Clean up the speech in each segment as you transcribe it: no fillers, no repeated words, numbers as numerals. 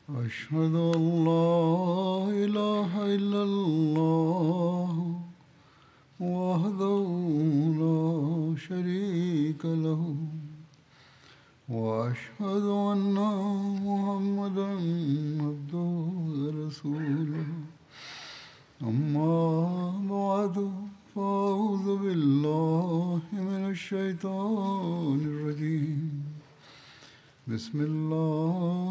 أشهد أن لا إله إلا الله وحده لا شريك له وأشهد أن محمدا عبده ورسوله أما بعد فأعوذ بالله من الشيطان الرجيم بسم الله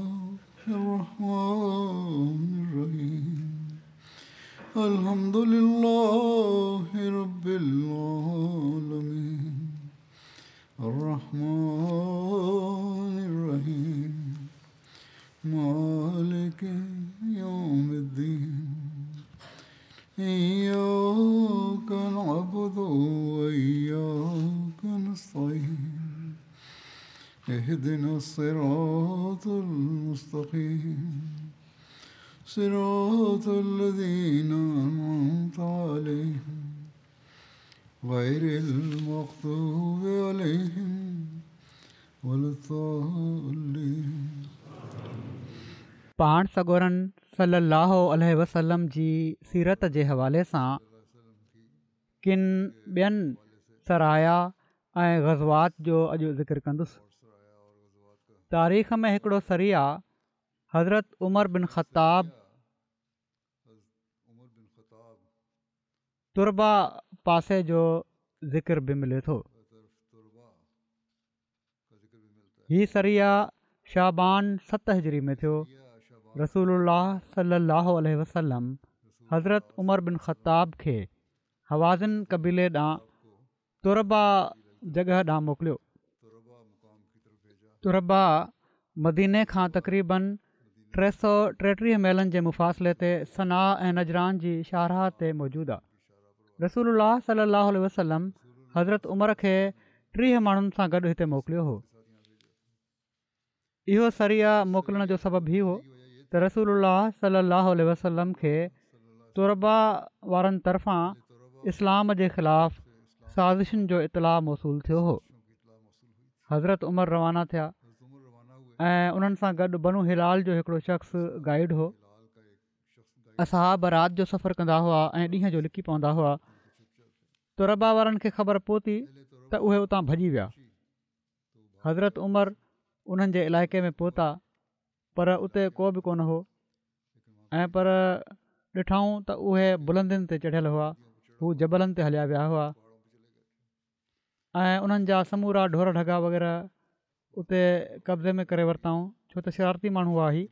الرحمن الرحيم الحمد لله رب العالمين الرحمن الرحيم مالك يوم الدين إياك نعبد وإياك نستعين اهدنا الصراط المستقيم صراط الذين أنعمت عليهم غير المغضوب عليهم ولا الضالين. पाण सॻोरन सल्लल्लाहु अलैहि वसल्लम जी सीरत जे हवाले सां किन ॿियनि सराया ऐं ग़ज़वात जो अॼु ज़िक्र कंदुसि. तारीख़ में हिकिड़ो सरिया हज़रत उमर बिन ख़त्ताब तुरबा पासे जो ज़िक्र बि मिले थो. हीउ सरिया शाबान 7 हिजरी में थियो. रसूलुल्लाह सल्लल्लाहु अलैहि वसल्लम हज़रत उमर बिन ख़त्ताब खे हवाज़िन कबीले ॾांहुं तुरबा जॻह ॾांहुं मोकिलियो. तुरबा मदीने खां तक़रीबन 333 मैलनि जे मुफ़ासिले ते सना ऐं नजरान जी शाहराह ते मौजूदु आहे. रसूलुल्लाह सल्लल्लाहु अलैहि वसल्लम हज़रत उमर खे 30 माण्हुनि सां गॾु हिते मोकिलियो हो. इहो सरिया मोकिलण जो सबबु ई हो त रसूलुल्लाह सल्लल्लाहु अलैहि वसल्लम खे तुरबा वारनि तरफ़ां इस्लाम जे ख़िलाफ़ु साज़िशुनि जो इतलाउ मौसूलु थियो हो. हज़रत उमर रवाना थिया ऐं उन्हनि सां गॾु बनू हिलाल जो हिकिड़ो शख़्स गाइड हो. असहाब राति जो सफ़र कंदा हुआ ऐं ॾींहं जो लिकी पवंदा हुआ. तुरबा वारनि खे ख़बर पहुती त उहे उतां भॼी विया. हज़रत उमर उन्हनि जे इलाइक़े में पहुता पर उते को बि कोन हो ऐं पर ॾिठऊं त उहे बुलंदियुनि ते चढ़ियल हुआ. हू जबलनि ते हलिया विया हुआ ऐं उन्हनि जा समूरा ढोर ढगा वग़ैरह उते कब्ज़े में करे वरिताऊं छो त शरारती माण्हू हुआ ही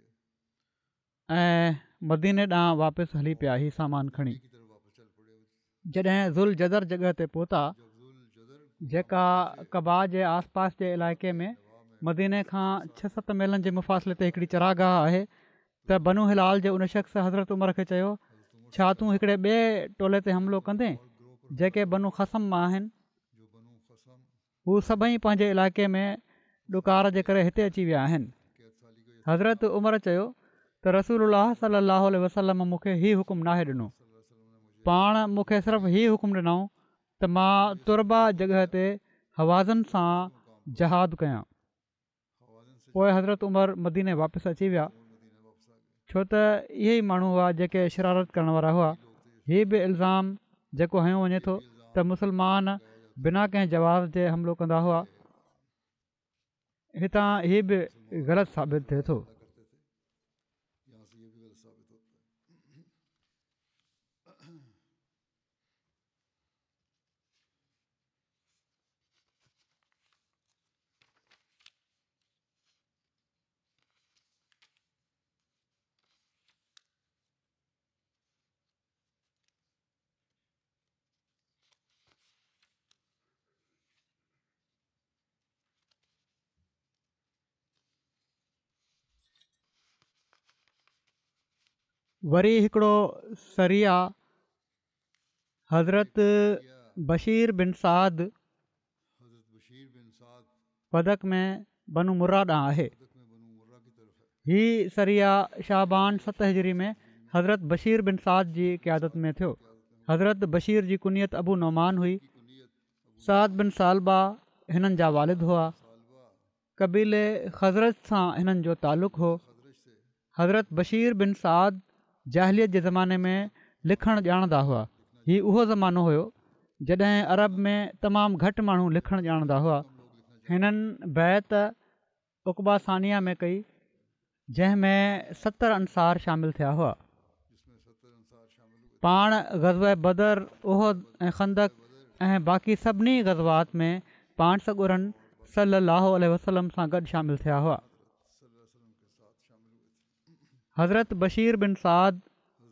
ऐं मदीने ॾांहुं वापसि हली पिया ही सामान खणी. जॾहिं ज़ुल जदर जॻह ते पहुता जेका कबा जे आस पास जे इलाइक़े में मदीने खां 6-7 मैलनि जे मुफ़ासिले ते हिकिड़ी चरागाह आहे त बनू हिलाल जे उन शख़्स हज़रत उमर खे चयो छा तूं हिकिड़े ॿिए टोले ते हमिलो कंदे जेके बनू ख़सम मां आहिनि. हू सभई पंहिंजे इलाइक़े में ॾुकार जे करे हिते अची विया आहिनि. हज़रत उमर चयो त रसूलुल्लाह सल्लल्लाहु अलैहि वसल्लम मूंखे हीउ हुकुम नाहे ॾिनो. पाण मूंखे सिर्फ़ु हीउ हुकुम ॾिनऊं त मां तुरबा जॻह ते हवाज़न सां जहाद कयां. पोइ हज़रत उमर मदीने वापसि अची विया छो त इहे ई माण्हू हुआ जेके शरारत करण वारा हुआ. हीउ बि इल्ज़ाम जेको हयो वञे थो त मुस्लमान बिना कंहिं जवाब जे हमिलो कंदा हुआ. हितां हीउ बि ग़लति साबित थिए थो. वरी हिकिड़ो सरिया हज़रत बशीर बिन साद फदक में बनू मुर्रा ॾांहुं आहे. हीउ सरिया शाबान 7 हिजरी में हज़रत बशीर बिन साद जी क़यादत में थियो. हज़रत बशीर जी कुनियत अबू नौमान हुई. साद बिन सालबा हिननि जा वालिद हुआ. कबीले ख़ज़रत सां हिननि जो तालुक़ु हो. हज़रत बशीर बिन साद जाहिलियत जे ज़माने में लिखणु ॼाणंदा हुआ। हीउ उहो ज़मानो हुयो जॾहिं अरब में तमामु घटि माण्हू लिखणु ॼाणंदा हुआ। हिननि बैत उक़बा सानिया में कई, जंहिंमें 70 अंसार शामिलु थिया हुआ। पाण ग़ज़वा बदर, उहद ऐं खंदक ऐं बाक़ी सभिनी ग़ज़वात में पाण सॻुरनि सल्लल्लाहु अलैहि वसल्लम सां गॾु शामिलु थिया हुआ। हज़रत बशीर बिन साद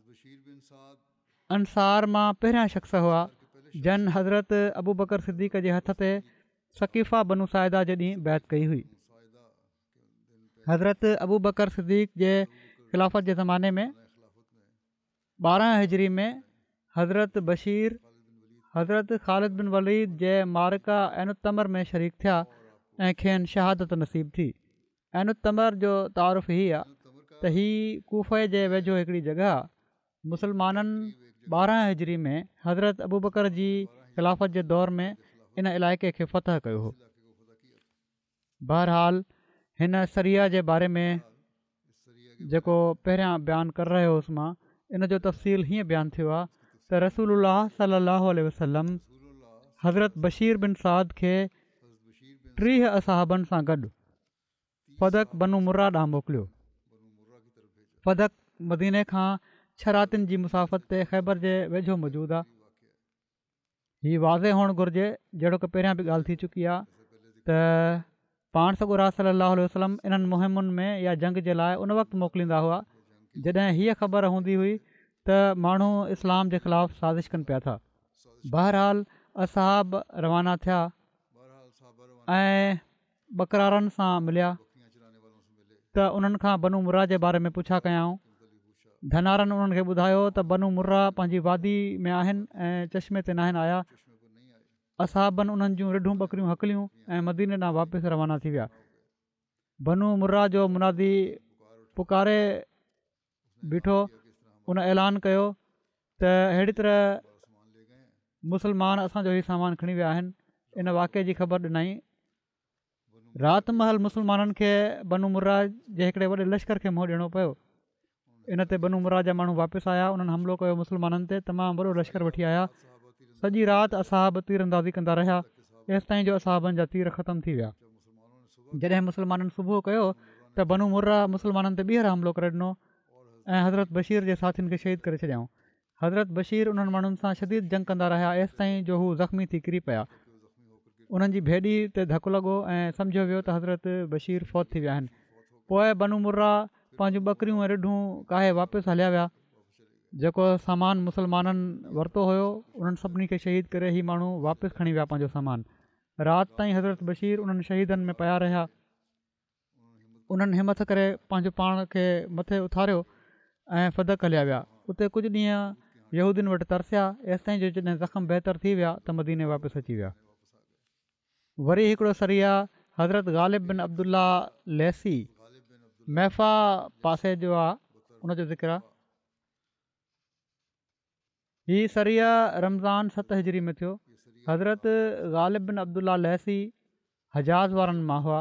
अंसार मां पहिरियां शख़्स हुआ जन हज़रत अबू बकर सिद्दीक़ जे हथ ते सकीफ़ा बनु साइदा जे ॾींहुं बैत कई हुई। हज़रत अबू बकर सिद्दीक़ जे ख़िलाफ़त जे ज़माने में 12 हिजरी में हज़रत बशीर हज़रत ख़ालिद बिन वलीद जे मारिका ऐनुतमर में शरीक थिया ऐं खेनि शहादत नसीब थी। ऐनुतमर जो तारुफ़ हीअ आहे त हीअ कूफ़े जे वेझो हिकिड़ी जॻह आहे। मुसलमाननि 12 हिजरी में हज़रत अबू बकर जी ख़िलाफ़त जे दौर में इन इलाइक़े खे फ़तह कयो हो। बहरहाल हिन सरिया जे बारे में जेको पहिरियां बयानु करे रहियो हुउसि मां, इन जो तफ़सील हीअं बयानु थियो आहे त रसूलुल्लाह सल्लल्लाहु अलैहि वसल्लम हज़रत बशीर बिन साद खे 30 असहाबनि सां गॾु फदक बनु मुर्रा ॾांहुं मोकिलियो। फदक मदीने खां 6 रातिनि जी मुसाफ़त ते ख़ैबर जे वेझो मौजूदु आहे। हीअ वाज़े हुअणु घुरिजे, जहिड़ो की पहिरियां बि ॻाल्हि थी चुकी आहे त पाण सॻुरा सल्लल्लाहु अलैहि वसल्लम इन्हनि मुहिमुनि में या जंग जे लाइ उन वक़्तु मोकिलींदा हुआ जॾहिं हीअ ख़बर हूंदी हुई त माण्हू इस्लाम जे ख़िलाफ़ु साज़िश कनि पिया था। बहरहाल असहाब रवाना थिया ऐं बकरारनि सां मिलिया त उन्हनि खां बनु मुर्रा जे बारे में पुछा कयाऊं। धनारनि उन्हनि खे ॿुधायो त बनु मुर्रा पंहिंजी वादी में आहिनि ऐं चश्मे ते न आहिनि आया। असहाबनि उन्हनि जूं रिढूं ॿकरियूं हकलियूं ऐं मदीने ॾांहुं वापसि रवाना थी विया। बनु मुर्रा जो मुनादी पुकारे बीठो, उन ऐलान कयो त अहिड़ी तरह मुसलमान असांजो ई सामान खणी विया आहिनि। इन वाक़े जी ख़बर ॾिनई। राति महल मुसलमाननि खे बनु मुर्रा जे हिकिड़े वॾे लश्कर खे मुंहुं ॾियणो पियो। इन ते बनु मुर्रा जा माण्हू वापसि आया, उन्हनि हमलो कयो मुसलमाननि ते, तमामु वॾो लश्कर वठी आया। सॼी राति असहाब तीर अंदाज़ी कंदा रहिया एसि ताईं जो असहाबनि जा तीर ख़तमु थी विया। जॾहिं मुसलमाननि सुबुह कयो त बनु मुर्रा मुसलमाननि ते ॿीहर हमलो करे ॾिनो ऐं हज़रत बशीर जे साथियुनि खे शहीद करे छॾियऊं। हज़रत बशीर उन्हनि माण्हुनि सां शदीद जंग कंदा रहिया एसि ताईं जो हू ज़ख़्मी थी किरी पिया। उन्हनि जी भेॾी ते धकु लॻो ऐं सम्झो वियो त हज़रत बशीर फ़ौत थी विया आहिनि। पोइ बनु मुर्रा पंहिंजूं ॿकरियूं ऐं रिढूं काहे वापसि हलिया विया। जेको सामान मुसलमाननि वरितो हुयो उन्हनि सभिनी खे शहीद करे ही माण्हू वापसि खणी विया पंहिंजो सामान। राति ताईं हज़रत बशीर उन्हनि शहीदनि में पिया रहिया। उन्हनि हिमत करे पंहिंजो पाण खे मथे उथारियो ऐं फदक हलिया विया। उते कुझु ॾींहं यहूदियुनि वटि तरसिया एसि ताईं जो जॾहिं ज़ख़्म बहितर थी विया त मदीने वापसि अची विया। वरी हिकिड़ो सरिया हज़रत ग़ालिब बिन अब्दुल्ला लैसी मैफ़ा पासे जो आहे, उनजो ज़िक्र आहे। हीअ सरिया रमज़ान 7 हिजरी में थियो। हज़रत ग़ालिब बिन अब्दुल्ला लैसी हजाज़ वारनि मां हुआ।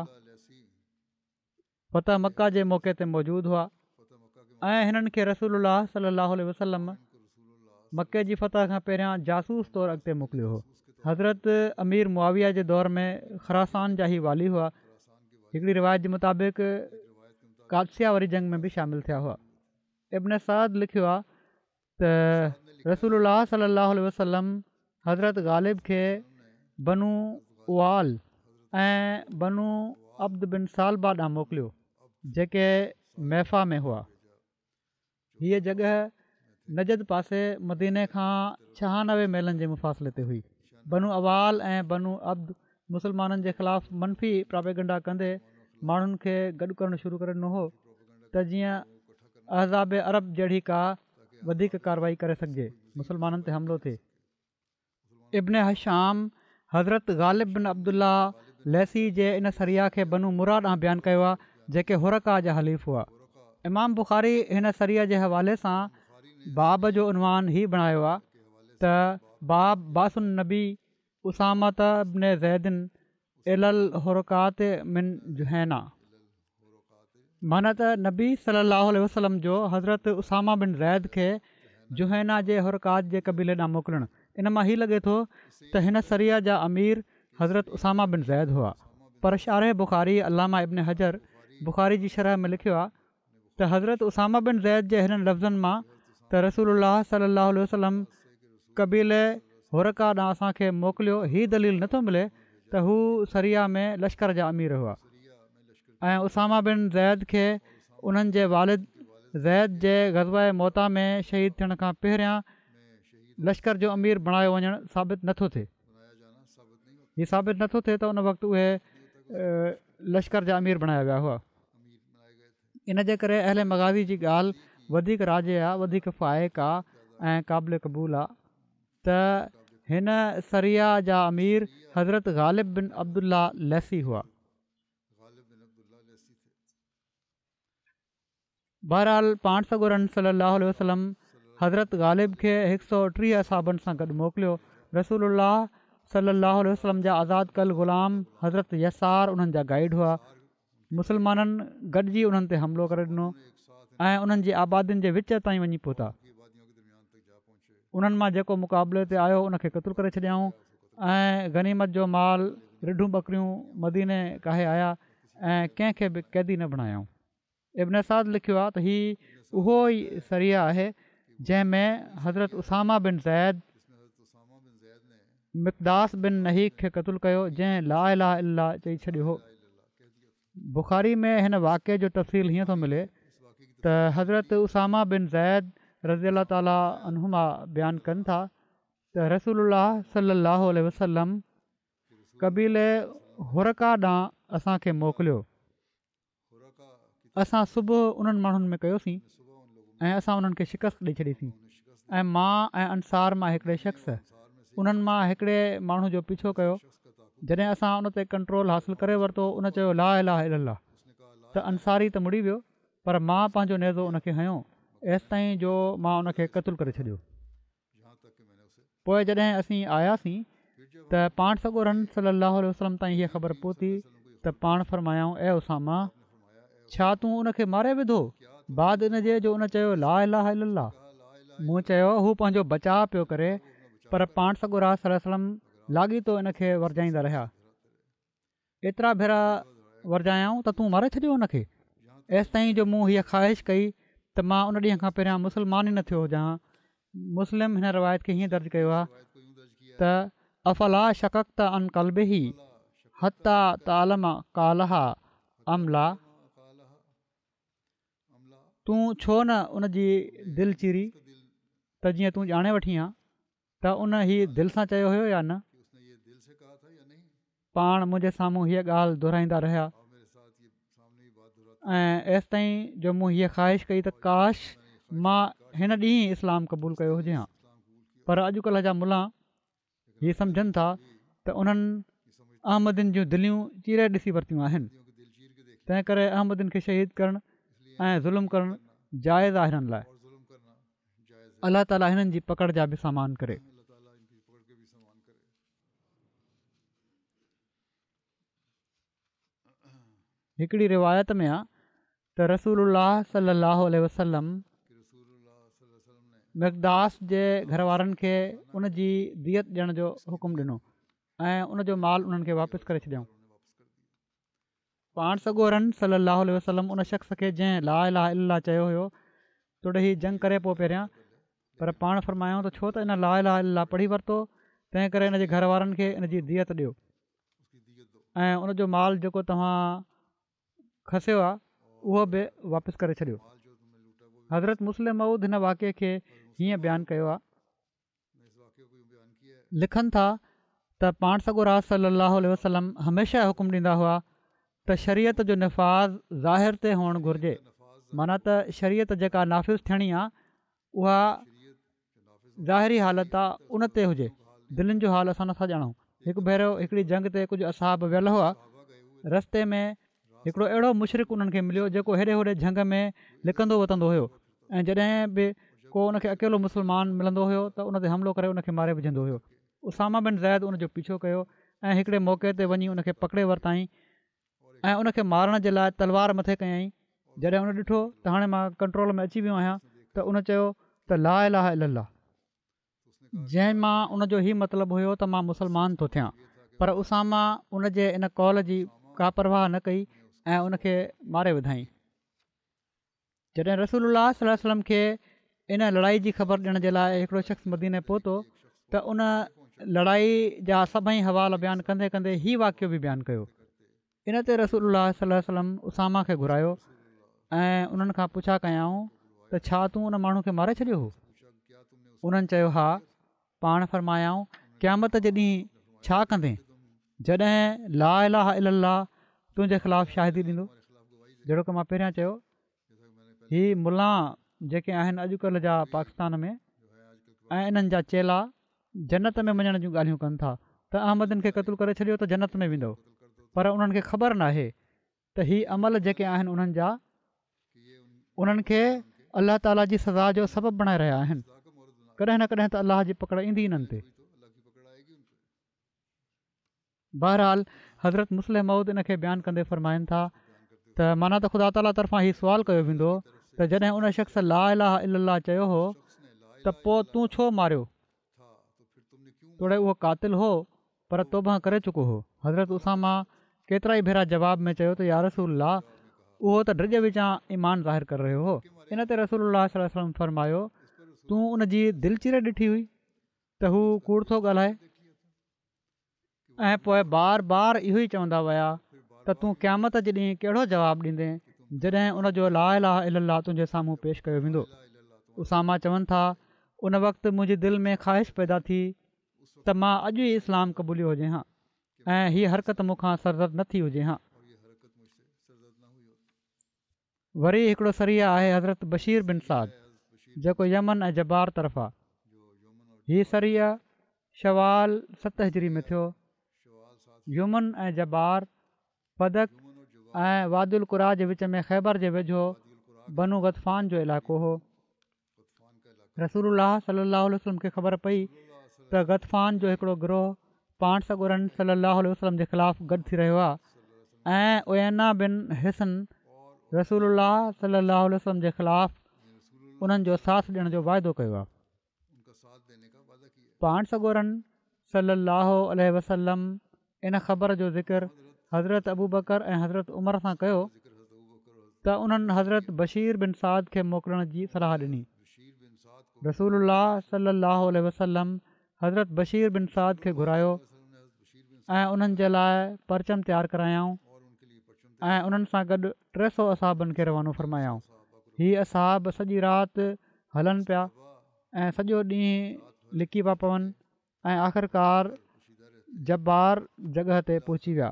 फ़तह मक्का जे मौक़े ते मौजूदु हुआ ऐं हिननि खे रसूलुल्लाह सल्लल्लाहु अलैहि वसल्लम मके जी फ़तह खां पहिरियां जासूस तौरु अॻिते मोकिलियो हो। हज़रत अमीर मुआविया जे दौर में ख़ुरासान जा ई वाली हुआ। हिकिड़ी रिवायत जे मुताबिक़ कादसिया वारी जंग में बि शामिलु थिया हुआ। इब्न साद लिखियो आहे त रसूलुल्लाह सल्लल्लाहु अलैहि वसल्लम हज़रत ग़ालिब खे बनु उवाल ऐं बनु अब्द बिन सालबा ॾांहुं मोकिलियो जेके मैफ़ा में हुआ। हीअ जॻह नजद पासे मदीने खां 96 मीलनि जे मुफ़ासिले ते हुई। बनु अवाल ऐं बनु अब्द मुसलमाननि जे ख़िलाफ़ु मनफ़ी प्रापेगंडा कंदे माण्हुनि खे गॾु करणु शुरू करे ॾिनो हो त जीअं अहज़ाब अरब जहिड़ी का वधीक कार्रवाई करे सघिजे, मुसलमाननि ते हमिलो थिए। इब्न हशाम हज़रत ग़ालिब बिन अब्दुल्ला लैसी जे इन सरिया खे बनु मुर्रा ॾांहुं बयानु कयो आहे जेके हुरका जा हलीफ़ हुआ। इमाम बुख़ारी हिन सरिया जे हवाले सां बाब जो उनवान ही बणायो आहे त बाब बासुन नबी उसामत बिन ज़ैदिन इलल हुरकात मिन जुहैना। माना त नबी सलाहु वसलम जो हज़रत उसामा बिन ज़ैद खे जुहैना जे हुरकात जे क़बीले ॾांहुं मोकिलणु इन मां हीउ लॻे थो त हिन सरिया जा अमीर हज़रत उसामा बिन ज़ैद हुआ। पर शारह बुख़ारी अलामा इब्न हजर बुख़ारी जी शरह में लिखियो आहे त हज़रत उसामा बिन ज़ैद जे हिननि लफ़्ज़नि मां त रसूलुल्लाह सलाहु वसलम क़बीले हुरका ॾांहुं असांखे मोकिलियो हीअ दलील नथो मिले त हू सरिया में लश्कर जा अमीर हुआ ऐं उसामा बिन ज़ैद खे उन्हनि जे वालिद ज़ैद जे ग़ज़वा मोता में शहीद थियण खां पहिरियां लश्कर जो अमीर बणायो वञणु साबित नथो थिए। हीअ साबित नथो थिए त उन वक़्तु उहे लश्कर जा अमीर बणाया विया हुआ। इन जे करे अहले मग़ाज़ी जी ॻाल्हि वधीक राजे आहे, वधीक फ़ाइक़ आहे ऐं क़ाबिल क़बूल आहे त हिन सरिया जा अमीर हज़रत ग़ालिब बिन अब्दुल्ला लैसी हुआ। बहरहाल पाण सॻोरन सलाहु वसलम हज़रत ग़ालिब खे 130 असहाबनि सां गॾु मोकिलियो। रसूलुल्लाह सलाहु वसलम जा आज़ादु कल ग़ुलाम हज़रत यसार उन्हनि जा गाइड हुआ। मुस्लमाननि गॾिजी उन्हनि ते हमिलो करे ॾिनो ऐं उन्हनि जी आबादियुनि जे विच ताईं वञी पहुता। उन्हनि मां जेको मुक़ाबले ते आयो उनखे क़तलु करे छॾियाऊं ऐं गनीमत जो माल रिढूं ॿकरियूं मदीने काहे आया ऐं कंहिंखे बि क़ैदी न बणायाऊं। इब्न साद लिखियो आहे त हीउ उहो ई सरिया आहे जंहिंमें हज़रत उसामा बिन ज़ैद मिक़दास बिन नहीक खे क़तलु कयो जंहिं ला इलाहा इल्लल्लाह चई छॾियो हो। बुख़ारी में हिन वाक़े जो तफ़सील हीअं थो मिले त हज़रत उसामा बिन ज़ैद रज़ी अला ताला अन्हुमा बयानु कनि था त रसूलुल्लाह सलाहु वसलम क़बीले हुरका ॾांहुं असांखे मोकिलियो। असां सुबुह उन्हनि माण्हुनि में कयोसीं ऐं असां उन्हनि खे शिकस्त ॾेई छॾीसीं ऐं मां ऐं अंसार मां हिकिड़े शख़्स उन्हनि मां हिकिड़े माण्हू जो पीछो कयो। जॾहिं असां उन ते कंट्रोल हासिलु करे वरितो उन चयो ला इलाहा इल्लल्लाह त अंसारी त मुड़ी वियो पर मां पंहिंजो नेज़ो उनखे हयो एसि ताईं जो मां उनखे क़तलु करे छॾियो। पोइ जॾहिं असीं आयासीं त पाण सॻोरन सलाहु वसलम ताईं हीअ ख़बर पहुती त पाण फरमायाऊं ऐं उसामा छा तूं उनखे मारे विधो बाद इन जे जो उन चयो ला इलाहा इल्लल्लाह। मूं चयो हू पंहिंजो बचाव पियो करे पर पाण सॻोरा वसलम लाॻीतो इनखे वरजाईंदा रहिया। एतिरा भेरा वरजायाऊं त तूं मारे छॾियो उनखे एसि ताईं जो मूं हीअ ख़्वाहिश कई त मां उन ॾींहं खां पहिरियां मुस्लमान ई न थियो हुजां। मुस्लिम हिन रवायत खे हीअं दर्ज कयो आहे त अफ़ला शकक्त अन क़ल्बिही हता तालम कालहा अमला तूं छो न उन जी दिलि चीरी त जीअं तूं ॼाणे वठी आहे त उन हीअ दिलि सां चयो हुयो या न। पाण मुंहिंजे साम्हूं हीअ ॻाल्हि दुहिराईंदा रहिया ऐं एसि ताईं जो मूं हीअ ख़्वाहिश कई त काश मां हिन ॾींहुं इस्लाम क़बूलु कयो हुजे हा। पर अॼुकल्ह जा मुला हीअ सम्झनि था त उन्हनि अहमदिन जूं दिलियूं चीरे ॾिसी वरितियूं आहिनि तंहिं करे अहमदिन खे शहीद करणु ऐं ज़ुल्म करणु जाइज़ आहे हिननि लाइ। अलाह ताला हिननि जी पकड़ जा बि सामान करे। हिकिड़ी रिवायत में आहे त रसूलुल्लाह सलाहु वसलम मिक़दास जे घर वारनि खे उन जी दियत ॾियण जो हुकुम ॾिनो ऐं उन जो माल उन्हनि खे वापसि करे छॾियऊं। पाण सॻोरन सलाहु वसलम उन शख़्स खे जंहिं ला इलाहा इल्लल्लाह चयो हुयो तोड़े ही जंग करे पोइ पहिरियां पर पाण फरमायूं त छो त इन ला इलाहा इल्लल्लाह पढ़ी वरितो तंहिं करे इन जे घर वारनि खे इन जी दियत ॾियो ऐं उन जो माल जेको तव्हां खसियो आहे उहो बि वापसि करे छॾियो। हज़रत मुस्लिम मऊद हिन वाक़े खे हीअं बयानु कयो आहे लिखनि था त पाण सॻोरा सलाहु वसलम हमेशह हुकुम ॾींदा हुआ त शरीयत जो निफ़ाज़ ज़ाहिर ते हुअणु घुरिजे। माना त शरीयत जेका नाफ़िज़ थियणी आहे उहा ज़ाहिरी हालत आहे उन ते हुजे दिलनि जो हाल असां नथा ॼाणूं। हिकु भेरो हिकिड़ी जंग ते कुझु असहाब वियल हुआ रस्ते में हिकिड़ो अहिड़ो मुशरिक़ उन्हनि खे मिलियो जेको हेॾे होॾे झंग में लिकंदो वतंदो हुयो ऐं जॾहिं बि को उनखे अकेलो मुस्लमान मिलंदो हुयो त उन ते हमिलो करे उनखे मारे विझंदो हुयो। उसामा बिन ज़ैद उनजो पीछो कयो ऐं हिकिड़े मौक़े ते वञी उनखे पकिड़े वरिताईं ऐं उनखे मारण जे लाइ तलवार मथे कयईं जॾहिं उन ॾिठो त हाणे मां कंट्रोल में अची वियो आहियां त उन चयो त ला इलाहा इल्लल्लाह, जंहिं मां उनजो ई मतिलबु हुयो त मां मुस्लमान थो थियां। पर उसामा उन जे इन कॉल जी का परवाह न कई ऐं उनखे मारे विधाईं। जॾहिं रसूलुल्लाह सल्लल्लाहु अलैहि वसल्लम खे इन लड़ाई जी ख़बर ॾियण जे लाइ हिकिड़ो शख़्स मदीने पहुतो त उन लड़ाई जा सभई हवाला बयानु कंदे कंदे हीउ वाक़ियो बि बयानु कयो। इन ते रसूलुल्लाह सल्लल्लाहु अलैहि वसल्लम उसामा खे घुरायो ऐं उन्हनि खां पुछा कयाऊं त छा तूं उन माण्हू खे मारे छॾियो हो? उन्हनि चयो हा। पाण फ़रमायाऊं क़यामत जे ॾींहुं छा कंदे जॾहिं ला इलाहा इल्लल्लाह तुंहिंजे ख़िलाफ़ु शाहिदी ॾींदो? जहिड़ो की मां पहिरियां चयो, हीअ मुला जेके आहिनि अॼुकल्ह जा पाकिस्तान में ऐं इन्हनि जा चेला जन्नत में वञण जूं ॻाल्हियूं कनि था त अहमदनि खे क़तलु करे छॾियो त जन्नत में वेंदो। पर उन्हनि खे ख़बर नाहे त हीअ अमल जेके आहिनि उन्हनि जा उन्हनि खे अलाह ताला जी सज़ा जो सबबु बणाए रहिया आहिनि। कॾहिं न कॾहिं त अलाह जी पकड़ ईंदी इन्हनि ते। बहरहाल हज़रत मुस्लिम मऊद इन खे बयानु कंदे फ़रमाइनि था त माना त ख़ुदा ताला तरफ़ां हीउ सुवालु कयो वेंदो त जॾहिं उन शख़्स ला इलाहा इल्लल्लाह चयो हो त पोइ तूं छो मारियो? तोड़े उहो कातिल हो पर तौबा करे चुको हो। हज़रत उसामा केतिरा ई भेरा जवाब में चयो त या रसूलल्लाह, उहो त ड्रिज विचां ईमान ज़ाहिर करे रहियो हो। इन ते रसूलुल्लाह सल्लल्लाहु अलैहि वसल्लम फ़रमायो तूं उन जी दिलि चीरे ॾिठी हुई त हू कूड़ थो ॻाल्हाए? ऐं पोइ बार बार इहो ई चवंदा विया त तूं क़यामत जे ॾींहुं कहिड़ो जवाबु ॾींदे जॾहिं उनजो ला इलाहा इल्लल्लाह तुंहिंजे साम्हूं पेश कयो वेंदो? उसामा चवनि था उन वक़्तु मुंहिंजी दिलि में ख़्वाहिश पैदा थी त मां अॼु ई इस्लाम क़बूलियो हुजे हां ऐं हीअ हरकत मूंखां सरज़द न थी हुजे हां। वरी हिकिड़ो सरिया आहे हज़रत बशीर बिन साद जेको यमन ऐं जबार तरफ़ आहे। हीअ सरिया शवाल 7 हिजरी में थियो। यमन ऐं जबार पदक ऐं वादुल कुरा जे विच में ख़ैबर जे वेझो बनू गतफ़ान जो इलाइक़ो हो। रसूलुल्लाह सल्लल्लाहु अलैहि वसल्लम खे ख़बर पई त गतफ़ान जो हिकिड़ो गिरोह पाण सॻोरनि सल्लल्लाहु अलैहि वसल्लम जे ख़िलाफ़ु गॾु थी रहियो आहे ऐं उयैना बिन हिसन रसूलुल्लाह सल्लल्लाहु अलैहि वसल्लम जे ख़िलाफ़ु उन्हनि जो साथ ॾियण जो वाइदो कयो आहे। पाण सॻोरनि सल्लल्लाहु अलैहि वसल्लम इन ख़बर जो ज़िक्र हज़रत अबू बकर ऐं हज़रत उमर सां कयो त उन्हनि हज़रत बशीर बिन साद खे मोकिलण जी सलाह ॾिनी। रसूलुल्लाह सल्लल्लाहु अलैहि वसल्लम हज़रत बशीर बिन साद खे घुरायो ऐं उन्हनि जे लाइ परचम तयारु करायाऊं ऐं उन्हनि सां गॾु 300 असहाबनि खे रवानो फ़रमायाऊं। हीअ असहाब सॼी राति हलनि पिया ऐं सॼो ॾींहुं लिकी पिया पवनि ऐं आख़िरकार जबार जॻह ते पहुची विया।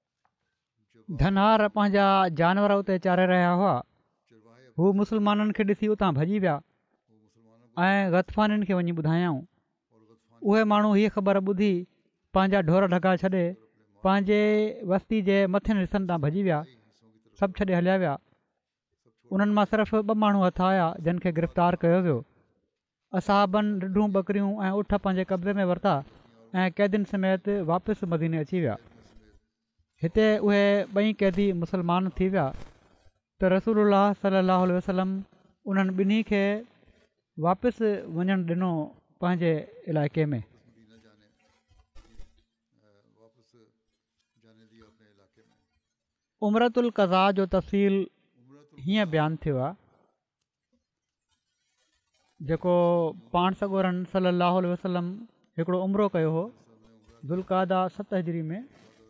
धनहार पंहिंजा जानवर उते चारे रहिया हुआ। हू मुस्लमाननि खे ॾिसी उतां भॼी विया ऐं गतफ़ाननि खे वञी ॿुधायाऊं। उहे माण्हू हीअ ख़बर ॿुधी पंहिंजा ढोर ढका छॾे पंहिंजे वस्ती जे मथियनि हिसनि तां भॼी विया। सभु छॾे हलिया विया। उन्हनि मां सिर्फ़ु 2 माण्हू हथ आया जिन खे गिरफ़्तार कयो वियो। असहाबनि ॾिढूं बकरियूं ऐं उठ पंहिंजे कब्ज़े में वरिता ऐं क़ैदियुनि समेत वापसि मदीने अची विया। हिते उहे 2 क़ैदी मुस्लमान थी विया त रसूलुल्लाह सल्लल्लाहु अलैहि वसल्लम उन्हनि ॿिन्ही खे वापसि वञणु ॾिनो पंहिंजे इलाइक़े में। उमरतुल क़ज़ा जो तफ़सील हीअं बयानु थियो आहे जेको पाण सॻोरनि सल्लल्लाहु अलैहि वसल्लम हिकिड़ो उमिरो कयो हो ज़ुल्क़ादा 7 हिजरी में,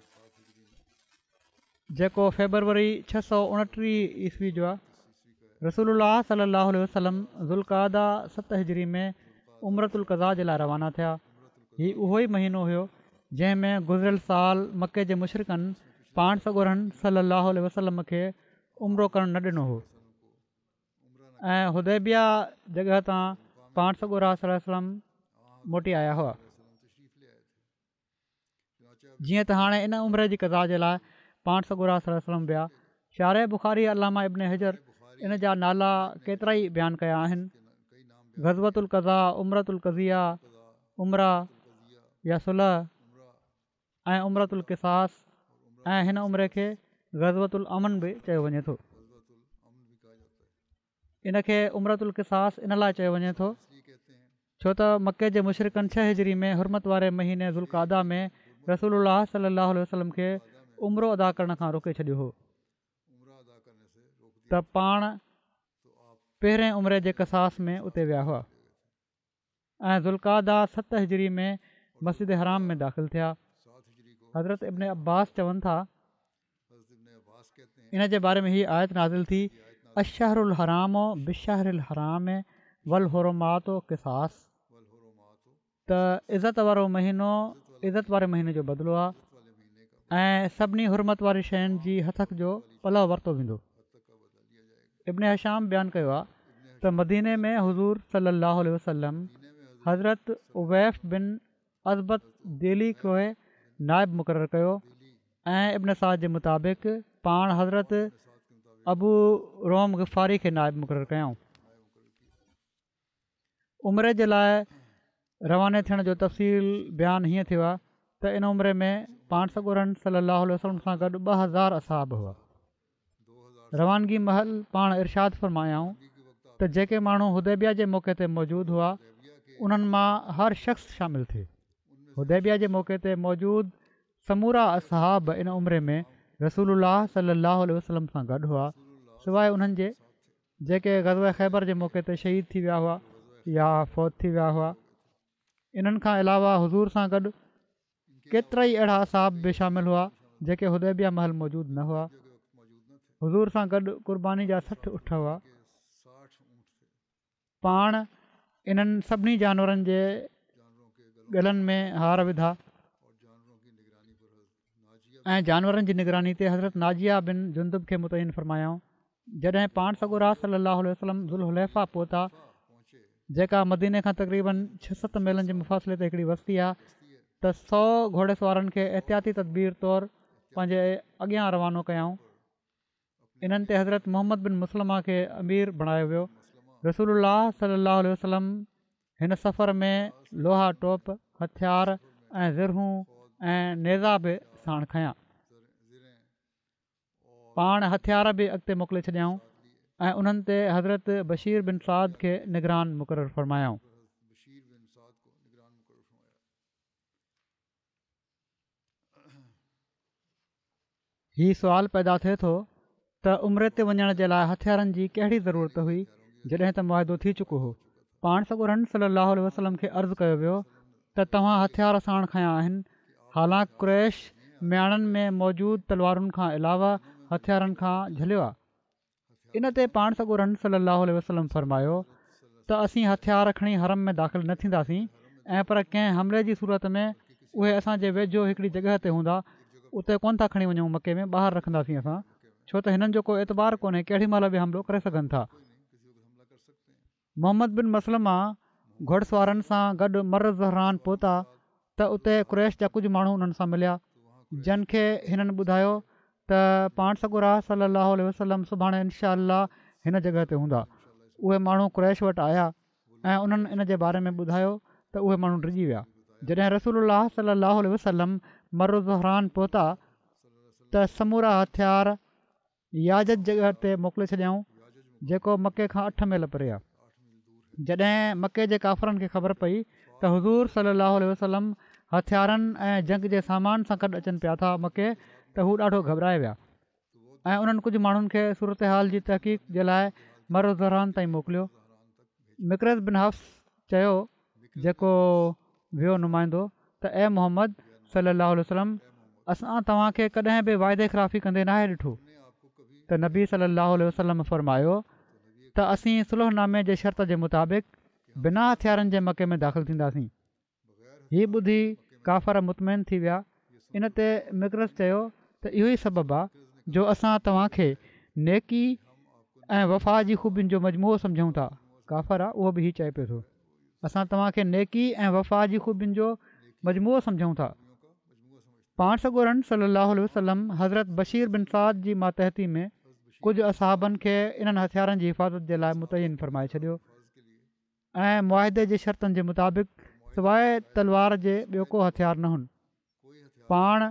जेको फेबरवरी 629 ईस्वी जो आहे। रसूलुल्लाह सल्लल्लाहु अलैहि वसल्लम ज़ुल्क़ादा 7 हिजरी में उमरतुल क़ज़ा जे लाइ रवाना थिया। हीउ उहो ई महीनो हुयो जंहिं में गुज़िरियल साल मके जे मुशरिकनि पाण सॻोरनि सल्लल्लाहु अलैहि वसल्लम खे उमिरो करणु न ॾिनो हो ऐं हुदैबिया जॻह तां पाण सॻोरा सल्लल्लाहु अलैहि वसल्लम मोटी आया हुआ। जीअं त हाणे इन उमिरि जी क़ज़ा जे लाइ पाण सॻोरा सल्लल्लाहु अलैहि वसल्लम विया। शारे बुख़ारी अल्लामा इब्न हजर इन जा नाला केतिरा ई बयानु कया आहिनि। ग़ज़वतुल क़ज़ा, उमरतुल क़ज़िया, उमरा या सुलह ऐं उमरतुल क़िसास ऐं हिन उमिरि खे ग़ज़वतुल अमन बि चयो वञे थो। इन खे उमरतुल क़िसास इन लाइ चयो वञे थो छो त मके जे मुशरिकनि 6 हिजरी में हुरमत वारे महीने ज़ुल्क़ादा में रसूलुल्लाह सल्लल्लाहु अलैहि वसल्लम खे उमिरो अदा करण खां रोके छॾियो हो त पाण पहिरें उमिरि जे क़िसास में उते विया हुआ ऐं ज़ुल्क़ादा 7 हिजरी में मस्जिद हराम में दाख़िल थिया। हज़रत इब्न अब्बास चवनि था इन जे बारे में हीअ आयत नाज़िल थी अशहरुल हरामो बिशहरिल हराम वल हुरुमातो क़िसास त इज़त वारो महीनो इज़त वारे महीने जो बदिलो आहे ऐं सभिनी हुरमत वारी शयुनि जी हथक जो पलउ वरितो वेंदो। इब्न हशाम बयानु कयो आहे त मदीने में हुज़ूर सल्लल्लाहु अलैहि वसल्लम हज़रत उवैफ़ बिन अज़बत दिली खे नाइब मुक़ररु कयो ऐं इब्न साद जे मुताबिक़ पाण हज़रत अबू रोम ग़िफ़ारी खे नाइब मुक़ररु कयऊं। उमिरि जे लाइ रवाने थियण जो तफ़सील बयानु हीअं थियो आहे त इन उमिरि में पाण सॻोरनि सल्लल्लाहु अलैहि वसल्लम सां गॾु 2000 असहाब हुआ। रवानगी महल पाण इरशाद फ़रमायाऊं त जेके माण्हू हुदैबिया जे मौक़े ते मौजूदु हुआ उन्हनि मां हर शख़्स शामिलु थिए। हुदैबिया जे मौक़े ते मौजूदु समूरा असहाब इन उमिरि में रसूलुल्लाह सल्लल्लाहु अलैहि वसल्लम सां गॾु हुआ सवाइ उन्हनि जे जेके ग़ज़वा ख़ैबर जे मौक़े ते शहीद थी विया हुआ या फ़ौत थी विया हुआ। इन्हनि खां अलावा हुज़ूर सां गॾु केतिरा ई अहिड़ा असहाब बि शामिलु हुआ जेके हुदैबिया महल मौजूदु न हुआ। हुज़ूर सां गॾु क़ुर्बानी जा 60 उठ हुआ। पाण इन्हनि सभिनी जानवरनि जे गलनि में हार विधा ऐं जानवरनि जी निगरानी ते हज़रत नाजिया बिन जुंदुब खे मुतयन फ़रमायाऊं। जॾहिं पाण सॻोरा सल्लल्लाहु अलैहि वसल्लम ज़ुल्हुलैफ़ा पहुता जेका मदीने खां तक़रीबन 6-7 मीलनि जे मुफ़ासिले ते हिकिड़ी वस्ती आहे त 100 घोड़े सवारनि खे एहतियाती तदबीर तौरु पंहिंजे अॻियां रवानो कयऊं। इन्हनि ते हज़रत मोहम्मद बिन मुसलमा खे अमीर बणायो वियो। रसूलुल्लाह सल्लल्लाहु अलैहि वसल्लम हिन सफ़र में लोहा टोप हथियार ऐं ज़िरहूं ऐं नेज़ा बि साण खयां। पाण हथियार बि अॻिते मोकिले छॾियाऊं ऐं उन्हनि ते हज़रत बशीर बिन साद खे निगरान मुक़ररु फ़रमायाऊं। हीउ सुवालु पैदा थिए थो त उमिरि ते वञण जे लाइ हथियारनि जी कहिड़ी ज़रूरत हुई जॾहिं त मुआदो थी चुको हो। पाण सॻोरनि सल्लल्लाहु अलैहि वसल्लम खे अर्ज़ु कयो वियो त तव्हां हथियार साण खयां आहिनि। हालांकि क़ुरैश म्याणनि में मौजूदु तलवारुनि खां अलावा हथियारनि खां झलियो आहे। इन ते पाण सॻोरनि सल्लल्लाहु अलैहि वसल्लम फ़रमायो त असीं हथियार खणी हरम में दाख़िल न थींदासीं ऐं पर कंहिं हमले जी सूरत में उहे असांजे वेझो हिकिड़ी जॻह ते हूंदा उते कोन था खणी वञूं मके में ॿाहिरि रखंदासीं असां छो त हिननि जो को एतबार कोन्हे केॾी महिल बि हमिलो करे सघनि था। मोहम्मद बिन मसलमा घुड़सवारनि सां गॾु मर ज़हरान पहुता त उते क़ुरैश जा कुझु माण्हू उन्हनि सां मिलिया जिन खे हिननि ॿुधायो त पाण सॻोरा सल्लल्लाहु अलैहि वसल्लम सुभाणे इनशा अल्लाह हिन जॻह ते हूंदा। उहे माण्हू क़ुरैश वटि आया ऐं उन्हनि इन जे बारे में ॿुधायो त उहे माण्हू डिॼी विया। जॾहिं रसूलुल्लाह सल्लल्लाहु अलैहि वसल्लम मर ज़हरान पहुता त समूरा हथियार याजत जॻह ते मोकिले छॾियऊं जेको मके खां 8 मील परे आहे। जॾहिं मके जे काफ़रनि खे ख़बर पई त हुज़ूर सल्लल्लाहु अलैहि वसल्लम हथियारनि ऐं जंग जे सामान सां गॾु अचनि पिया था मके त हू ॾाढो घबराए विया ऐं उन्हनि कुझु माण्हुनि खे सूरत हाल जी तहक़ीक़ जे लाइ मर ज़हरान ताईं मोकिलियो। मिकरज़ बिन हफ़्स चयो जेको वियो नुमाइंदो त ए मोहम्मद सल्लल्लाहु अलैहि वसल्लम असां तव्हांखे कॾहिं बि वाइदे ख़िलाफ़ी कंदे नाहे ॾिठो त नबी सल्लल्लाहु अलैहि वसल्लम फ़रमायो त असीं सुलहनामे जे शर्त जे मुताबिक़ बिना हथियारनि जे मके में दाख़िल थींदासीं। हीअ ॿुधी काफ़र मुतमइन थी विया। इन ते मिकरज़ चयो त इहो ई सबबु आहे जो असां तव्हांखे नेकी ऐं वफ़ा जी ख़ूबियुनि जो मजमूओ सम्झूं था। काफ़र आहे उहो बि हीउ चए पियो थो असां तव्हांखे नेकी ऐं वफ़ा जी ख़ूबियुनि जो मजमूओ सम्झूं था। पाण सॻोरनि सल्लल्लाहु अलैहि वसल्लम हज़रत बशीर बिन साद जी मातहती में कुझु असहाबनि खे इन्हनि हथियारनि जी हिफ़ाज़त जे लाइ मुतयन फ़रमाए छॾियो ऐं मुआदे जे शर्तनि जे मुताबिक़ सवाइ तलवार जे ॿियो को हथियार न हुन। पाण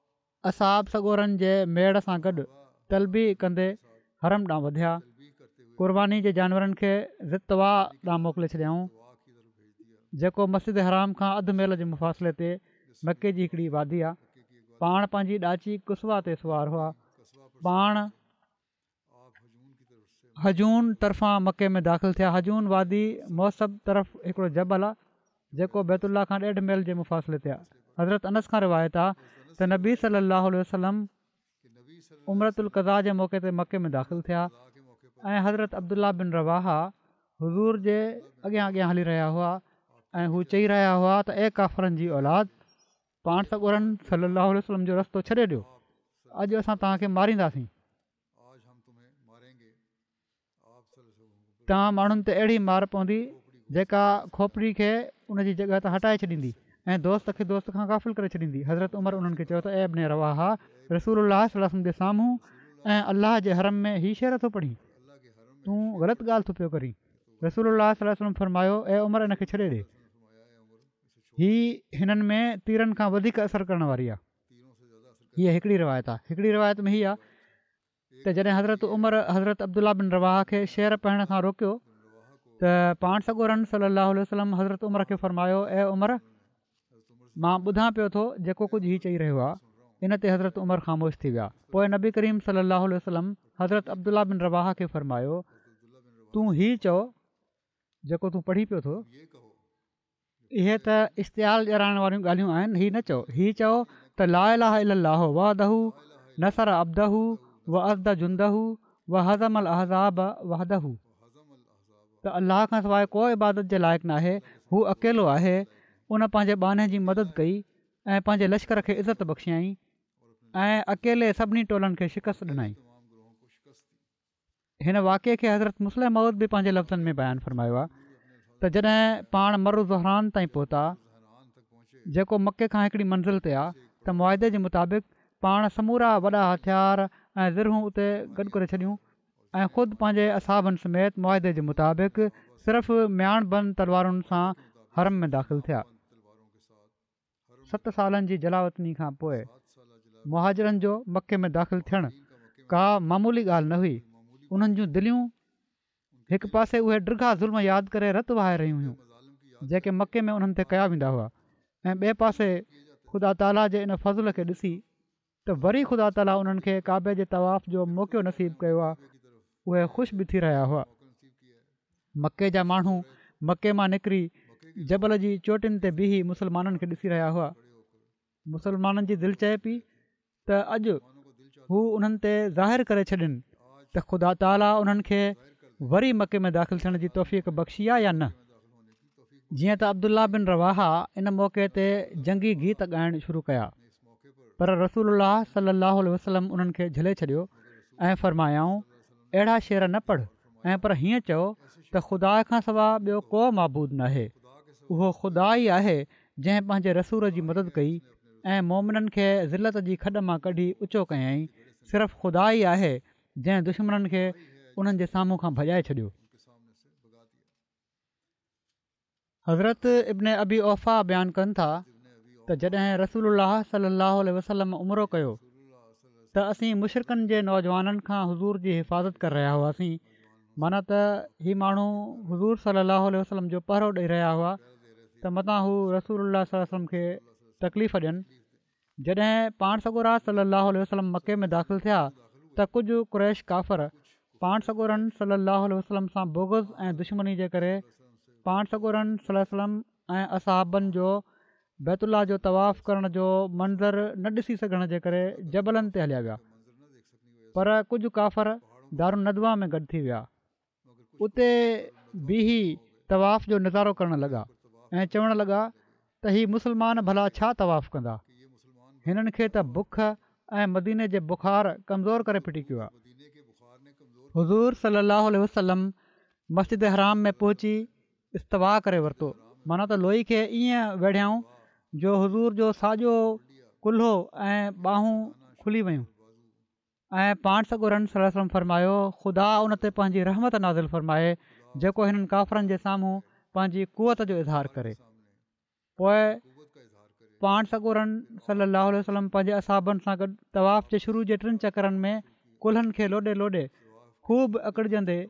असहाब सॻोरनि जे मेड़ सां गॾु तलबी कंदे हरम ॾांहुं वधिया। क़ुर्बानी जे जानवरनि खे ज़ितवा ॾांहुं मोकिले छॾियऊं, जेको मस्जिद हराम खां अधु मेल जे मुफ़ासिले ते मके जी हिकिड़ी वादी आहे। पाण पंहिंजी ॾाची कुसवा ते सुवार हुआ। पाण हजून तरफ़ां मके में दाख़िल थिया। हजून वादी मौसब तरफ़ हिकिड़ो जबल आहे जेको बैतुल्ला खां 1.5 मील जे मुफ़ासिले ते आहे। हज़रत अनस खां रिवायत आहे त नबी सलाहु वसलम उमरतुल क़ज़ा जे मौक़े ते मके में दाख़िल थिया ऐं हज़रत अब्दुल्ला बिन रवाहा हुज़ूर जे अॻियां अॻियां हली रहिया हुआ ऐं हू चई रहिया हुआ त ए काफ़रनि जी औलाद, पाण सॻोरनि सलाहु वसलम जो रस्तो छॾे ॾियो, अॼु असां तव्हांखे मारींदासीं। तव्हां माण्हुनि ते अहिड़ी मार पवंदी जेका खोपड़ी खे उन जी जॻह तां हटाए छॾींदी ऐं दोस्त खे दोस्त खां गाफ़िल करे छॾींदी। हज़रत उमर उन्हनि खे चयो त ए इब्न रवाहा, रसूलुल्लाह सल्लल्लाहु अलैहि वसल्लम जे साम्हूं ऐं अलाह जे हरम में हीउ शेर थो पढ़ी, तूं ग़लति ॻाल्हि थो पियो करीं। रसूलुल्लाह सल्लल्लाहु अलैहि वसल्लम फरमायो, ए उमर, इन खे छॾे ॾे, हीअ हिननि में तीरनि खां वधीक असरु करण वारी आहे। हीअ हिकिड़ी रिवायत आहे। हिकिड़ी रिवायत में हीअ आहे त जॾहिं हज़रत उमर हज़रत अब्दुल्ला बिन रवाहा खे शेर पढ़ण खां रोकियो त पाण सॻोरनि सलाहु वसलम हज़रत उमर खे फरमायो, ए उमर, मां ॿुधां पियो थो जेको कुझु हीउ चई रहियो आहे। इन ते हज़रत उमर ख़ामोश थी विया। पोइ नबी करीम सलाहु वसलम हज़रत अब्दुल्ला बिन रवाहा खे फरमायो, तूं हीउ चओ जेको तूं पढ़ी पियो थो, इहे त इश्तियाल ॼाणाइण वारियूं ॻाल्हियूं आहिनि, हीअ न चओ। हीअ चओ त ला इलाहा इल्लल्लाह वहदहू नसर अब्दहू व अज़द जुंदहू व हज़मल अहज़ाब वहदहू, त अलाह खां सवाइ को इबादत जे लाइक़ु न आहे, हू अकेलो आहे, उन पंहिंजे बाने जी मदद कई ऐं पंहिंजे लश्कर खे इज़त बख़्शियईं ऐं अकेले सभिनी टोलनि खे शिकस्त ॾिनई। हिन वाक़िए खे हज़रत मुस्लिम मौद बि पंहिंजे लफ़्ज़नि में बयानु फरमायो आहे त जॾहिं पाण मरु ज़ुहरान ताईं पहुता, जेको मके खां हिकिड़ी मंज़िल ते आहे, त मुआदे जे मुताबिक़ पाण समूरा वॾा हथियार ऐं ज़िरूं उते गॾु करे छॾियूं ऐं ख़ुदि पंहिंजे असाबनि समेत मुआदे जे मुताबिक़ सिर्फ़ु म्याण बंदि तलवारुनि सां हरम में दाख़िल थिया। 7 सालनि जी जलावतनी खां पोइ मुहाजिरनि जो मके में दाख़िल थियणु का मामूली ॻाल्हि न हुई। उन्हनि जूं दिलियूं हिकु पासे उहे ड्रिघा ज़ुल्म यादि करे रत वहाए रहियूं हुयूं जेके मके में उन्हनि ते कया वेंदा हुआ, ऐं ॿिए पासे ख़ुदा ताला जे इन फज़ुल खे ॾिसी त वरी ख़ुदा ताला उन्हनि खे काबे जे तवाफ़ जो मौक़ो नसीबु कयो आहे, उहे ख़ुशि बि थी रहिया हुआ। मके जा माण्हू मके मां निकिरी जबल जी चोटियुनि ते बीही मुस्लमाननि खे ॾिसी रहिया हुआ। मुस्लमाननि जी दिलि चए पई त अॼु हू उन्हनि ते ज़ाहिर करे छॾनि त ख़ुदा ताला उन्हनि खे वरी मके में दाख़िल थियण जी तौफ़ीक़ बख़्शी आहे या न। जीअं त अब्दुल्ला बिन रवाहा इन मौक़े ते जंगी गीत ॻाइणु शुरू कया, पर रसूलुल्लाह सलाहु वसलम उन्हनि खे झले छॾियो ऐं फरमायाऊं, अहिड़ा शेर न पढ़, ऐं पर हीअं चओ त ख़ुदा खां सवाइ ॿियो को माबूद न आहे, उहो ख़ुदा ई आहे जंहिं पंहिंजे रसूल जी मदद कई ऐं मोमिननि खे ज़िलत जी खॾ मां कढी ऊचो कयईं। सिर्फ़ु ख़ुदा ई आहे जंहिं दुश्मननि खे उन्हनि जे साम्हूं खां भॼाए छॾियो। हज़रत इब्न अबी औफ़ा बयानु कनि था त जॾहिं रसूलुल्लाह सलाहु वसलम उमिरो कयो त असीं मुशरिकनि जे नौजवाननि खां हुज़ूर जी हिफ़ाज़त करे रहिया हुआसीं। माना त हीअ माण्हू हुज़ूर सलाहु वसलम जो पहिरो ॾेई रहिया हुआ त मतां हू रसूलुल्लाह सल्लल्लाहु अलैहि वसल्लम खे तकलीफ़ ॾियनि। जॾहिं पाण सॻोरा सलाहु वसलम मके में दाख़िल थिया त कुझु क़ुरैश काफ़र पाण सॻोरनि सलाहु वसलम सां बोगज़ ऐं दुश्मनी जे करे पाण सॻोरनि सल्लल्लाहु अलैहि वसल्लम ऐं असहाबनि जो बैतुल्ला जो तवाफ़ करण जो मंज़र न ॾिसी सघण जे करे जबलनि ते हलिया विया, पर कुझु काफ़र दारुन नदवा में गॾु थी विया। उते बीही तवाफ़ जो नज़ारो करणु लॻा ऐं चवणु लॻा त हीअ मुस्लमान भला छा तवाफ़ कंदा, हिननि खे त बुख ऐं मदीने जे बुख़ार कमज़ोर करे फिटी कयो आहे। हुज़ूर सलाहु वसलम मस्जिद हराम में पहुची इस्तवा करे वरितो, माना त लोई खे ईअं वेढ़ियाऊं जो हुज़ूर जो साॼो कुल्हो ऐं ॿाहूं खुली वियूं ऐं पाण सॻोरनि सल्लल्लाहु अलैहि वसल्लम फरमायो, ख़ुदा उन ते पंहिंजी रहमत नाज़िल फरमाए जेको हिननि काफ़रनि जे साम्हूं पंहिंजी कुवत जो इज़हार करे। पोइ पाण सॻोरनि सलाहु वसलम पंहिंजे असहाबनि सां गॾु तवाफ़ जे शुरू जे 3 चकरनि में कुल्हनि खे लोॾे लोॾे ख़ूब अकड़जंदे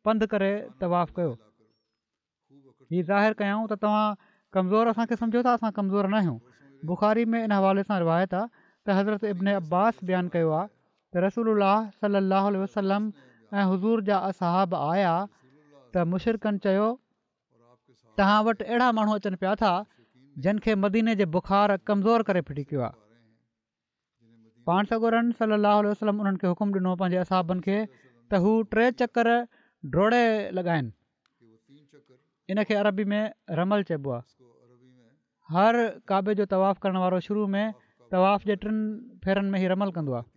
पंधु करे तवाफ़ कयो। हीअ ज़ाहिर कयूं त तव्हां कमज़ोर असांखे सम्झो था, असां कमज़ोर न आहियूं। बुख़ारी में इन हवाले सां रिवायत आहे त हज़रत इब्न अब्बास बयानु कयो आहे त रसूलुल्लाह सल्लल्लाहु अलैहि वसल्लम ऐं हुज़ूर जा असहाब आया त मुशरिकनि चयो, तव्हां वटि अहिड़ा माण्हू अचनि पिया था जिन खे मदीने जे बुख़ार कमज़ोर करे फिटी कयो आहे। पाण सॻोरनि सल्लल्लाहु अलैहि वसल्लम उन्हनि खे हुकुम ॾिनो पंहिंजे असहाबनि खे त हू 3 चकर डोड़े लॻाइनि। इन खे अरबी में रमल चइबो आहे। हर काबे जो तवाफ़ करण वारो शुरू में तवाफ़ जे 3 फेरनि में ई रमल कंदो आहे।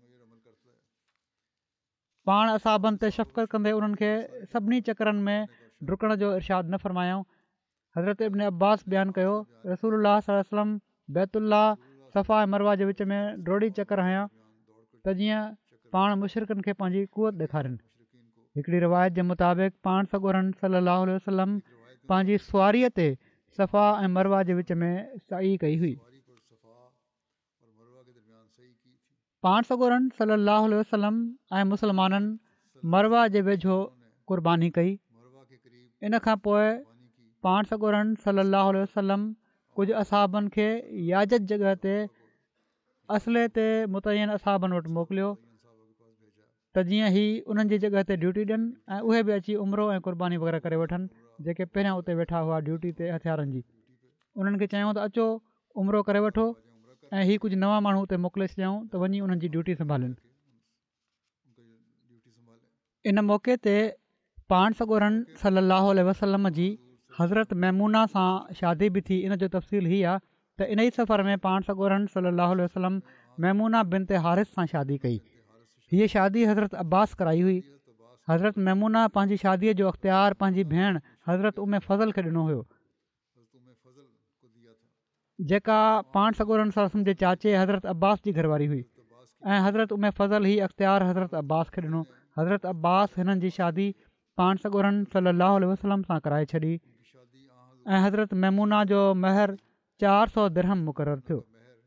पाण असहाबनि ते शफ़क़त कंदे उन्हनि खे सभिनी चकरनि में डुकण जो इरशाद न फ़रमायूं। हज़रत इब्न अब्बास बयानु कयो, रसूलुल्लाह सल्लल्लाहु अलैहि वसल्लम बैतुल्लाह सफ़ा ऐं मरवा जे विच में डोड़ी चकर हयां त जीअं पाण मुशरिकनि खे पंहिंजी कुवत ॾेखारनि। हिकिड़ी रिवायत जे मुताबिक़ पाण सॻोरनि सल्लल्लाहु अलैहि वसल्लम पंहिंजी सुवारीअ ते सफ़ा ऐं मरवा जे विच में सई कई हुई। पाण सॻोरनि सल्लल्लाहु अलैहि वसल्लम ऐं मुस्लमाननि मरवा जे वेझो क़ुर्बानी कई। इन खां पोइ पाण सॻोरनि सल्लल्लाहु अलैहि वसल्लम कुझु असहाबनि खे याजत जॻह ते असले ते मुतयन असहाबनि वटि मोकिलियो त जीअं ही उन्हनि जी जॻह ते ड्यूटी ॾियनि ऐं उहे बि अची उमिरो ऐं क़ुर्बानी वग़ैरह करे वठनि जेके पहिरियां उते वेठा हुआ ड्यूटी ते हथियारनि जी। उन्हनि खे चयूं त अचो उमिरो करे वठो ऐं हीअ कुझु नवां माण्हू उते मोकिले छॾियऊं त वञी उन्हनि जी ड्यूटी संभालनि। इन मौक़े ते पाण सॻोरनि सल्लल्लाहु अलैहि वसल्लम जी हज़रत मैमूना सां शादी बि थी। इन जो तफ़सील हीअ आहे त इन ई सफ़र में पाण सॻोरनि सल्लल्लाहु अलैहि वसल्लम मैमूना बिनते हारिस सां शादी कई। हीअ शादी हज़रत अब्बास कराई हुई। हज़रत मैमूना पंहिंजी शादीअ जो अख़्तियार पंहिंजी भेण हज़रत उम्मे फज़ल खे ॾिनो हुयो, जेका पाण सॻोरनि सल्लल्लाहु जे चाचे हज़रत अब्बास जी घरवारी हुई ऐं हज़रत उम्मे फज़ल ही अख़्तियार हज़रत अब्बास खे ॾिनो। हज़रत अब्बास हिननि जी शादी पाण सॻोरनि सल्लल्लाहु अलैहि वसल्लम सां कराए छॾी ऐं हज़रत मैमूना जो महर 400 दिरहम मुक़ररु थियो।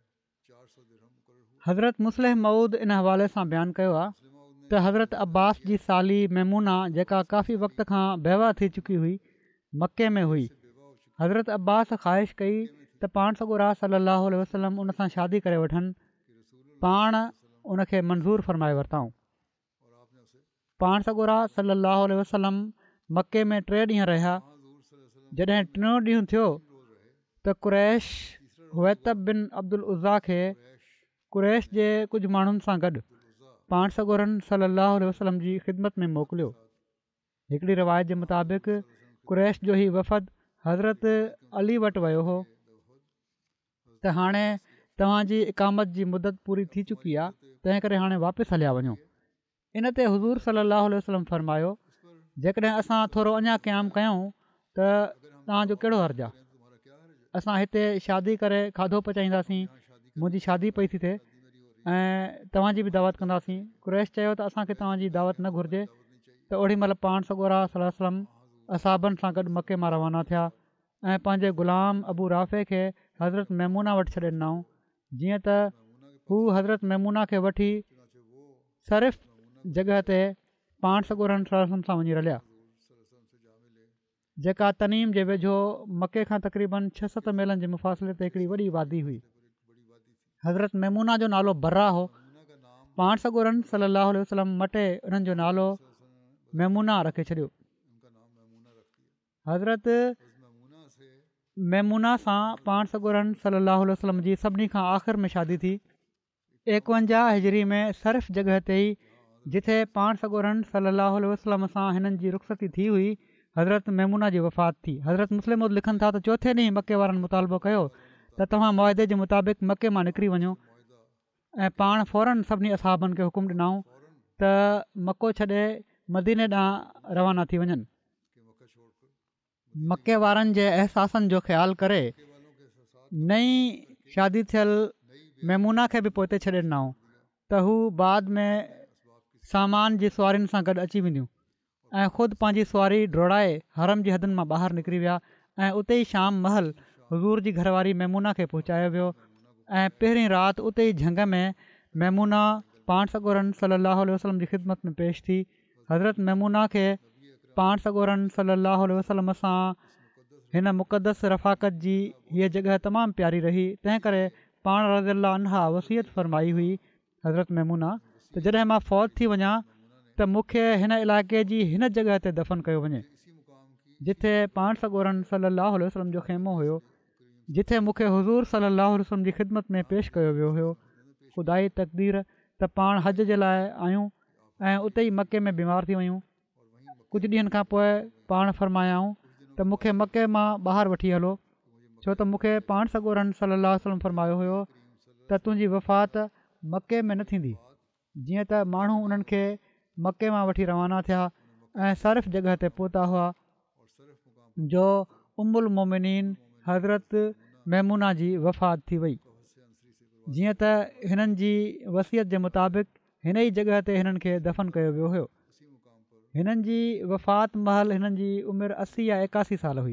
हज़रत मुस्लिह मऊद इन हवाले सां बयानु कयो आहे त हज़रत अब्बास जी साली मैमूना जेका काफ़ी वक़्त खां बेवा थी चुकी हुई मके में हुई। हज़रत अब्बास ख़्वाहिश कई त पाण सॻोरा सल्लल्लाहु अलैहि वसल्लम उन सां शादी करे वठनि। पाण उनखे मंज़ूरु फ़रमाए वरिताऊं। पाण सॻोरा सल्लल्लाहु अलैहि वसल्लम मके में 3 ॾींहं रहिया। जॾहिं 3 ॾींहं थियो त कुरैश हुवैतब बिन अब्दुल उज़ा खे कुरैश जे कुझु माण्हुनि सां गॾु पाण सॻोरनि सल्लल्लाहु अलैहि वसल्लम जी ख़िदमत में मोकिलियो। हिकिड़ी रिवायत जे मुताबिक़ कुरैश जो ई वफ़द हज़रत अली वटि वियो हो त हाणे तव्हांजी इक़ामत जी मुदत पूरी थी चुकी आहे, तंहिं करे हाणे वापसि हलिया वञो। इन ते हुज़ूर सल्लल्लाहु अलैहि वसल्लम फ़रमायो, जेकॾहिं असां थोरो अञा क़याम कयूं त तव्हांजो कहिड़ो हर्ज़ु आहे। असां हिते शादी करे खाधो पचाईंदासीं, मुंहिंजी शादी पई थी थिए ऐं तव्हांजी बि दावत कंदासीं। कुरैश चयो त असांखे तव्हांजी दावत न घुरिजे। त ओॾी महिल पाण सॻोरा सल्लल्लाहु अलैहि वसल्लम असहाबनि सां गॾु मके मां रवाना थिया ऐं पंहिंजे ग़ुलाम अबू राफ़े खे हज़रत मैमूना वटि छॾे ॾिनऊं, जीअं त हू हज़रत मैमूना खे वठी सरिफ़ जॻह ते पाण सॻोरनि सल्लल्लाहु अलैहि वसल्लम सां वञी रलिया, जेका तनीम जे वेझो मके खां तक़रीबन 6-7 मीलनि जे मुफ़ासिले ते हिकिड़ी वॾी वादी हुई। हज़रत मैमूना जो नालो बर्रा हो। पाण सॻोरनि सल्लल्लाहु अलैहि वसल्लम मटे उन्हनि जो नालो मैमूना रखे छॾियो। हज़रत मैमूना सां पाण सॻोरनि सल्लल्लाहु अलैहि वसल्लम जी सभिनी खां आख़िर में शादी थी। 51 हिजरी में सरिफ़ जॻह ते ई जिथे पाण सॻोरनि सल्लल्लाहु अलैहि वसल्लम सां हिननि जी रुख़्सती थी हुई, हज़रत मैमूना जी वफ़ात थी। हज़रत मुस्लिम लिखनि था त चौथे ॾींहुं मके वारनि मुतालबो कयो त तव्हां मुआदे जे मुताबिक़ मके मां निकिरी वञो ऐं पाण फ़ौरन सभिनी असहाबनि खे हुकुम ॾिनऊं त मको छॾे मदीने ॾांहुं रवाना थी वञनि। मके वारनि जे अहसासनि जो ख़्यालु करे नई शादी थियल मैमूना खे बि पोइ छॾे ॾिनऊं त हू बाद में सामान जी सुवारियुनि सां गॾु अची वेंदियूं ऐं ख़ुदि पंहिंजी सुवारी डोड़ाए हरम जी हदुनि मां ॿाहिरि निकिरी विया ऐं उते ई शाम महल हुज़ूर जी घरवारी मैमूना खे पहुचायो वियो ऐं पहिरीं राति उते ई झंग में मैमूना पाण सॻोरनि सल्लल्लाहु अलैहि वसल्लम जी ख़िदमत में पेश थी। हज़रत मैमूना खे पाण सॻोरनि सलाहु वसलम सां हिन मुक़दस रफ़ाक़त जी हीअ जॻह तमामु प्यारी रही। तंहिं करे पाण रज़ी अला अनहा वसियत फ़रमाई हुई हज़रत महमूना त जॾहिं मां फ़ौत थी वञा त मूंखे हिन इलाइक़े जी हिन जॻह ते दफ़न कयो वञे जिथे पाण सॻोरनि सलाहु वसलम जो ख़ैमो हुयो, जिथे मूंखे हज़ूर सलाहु वसलम जी ख़िदमत में पेश कयो वियो हुयो। ख़ुदाई तक़दीर त पाण हज जे लाइ आहियूं ऐं उते ई मके में बीमार थी वियूं। कुझु ॾींहंनि खां पोइ पाण फ़रमायाऊं त मूंखे मके मां ॿाहिरि वठी हलो, छो त मूंखे पाण सॻोरनि सलाहु वसलम फ़रमायो हुयो त तुंहिंजी वफ़ात मके में न थींदी। जीअं त माण्हू उन्हनि खे मके मां वठी रवाना थिया ऐं सर्फ़ जॻह ते पहुता हुआ जो उम्मुल मोमिनीन हज़रत महमूना जी वफ़ात थी वई। जीअं त हिननि जी वसियत जे मुताबिक़ हिन ई जॻह ते हिननि खे दफ़न कयो वियो हुयो। हिननि जी वफ़ात महल हिननि जी उमिरि 80 या 81 साल हुई।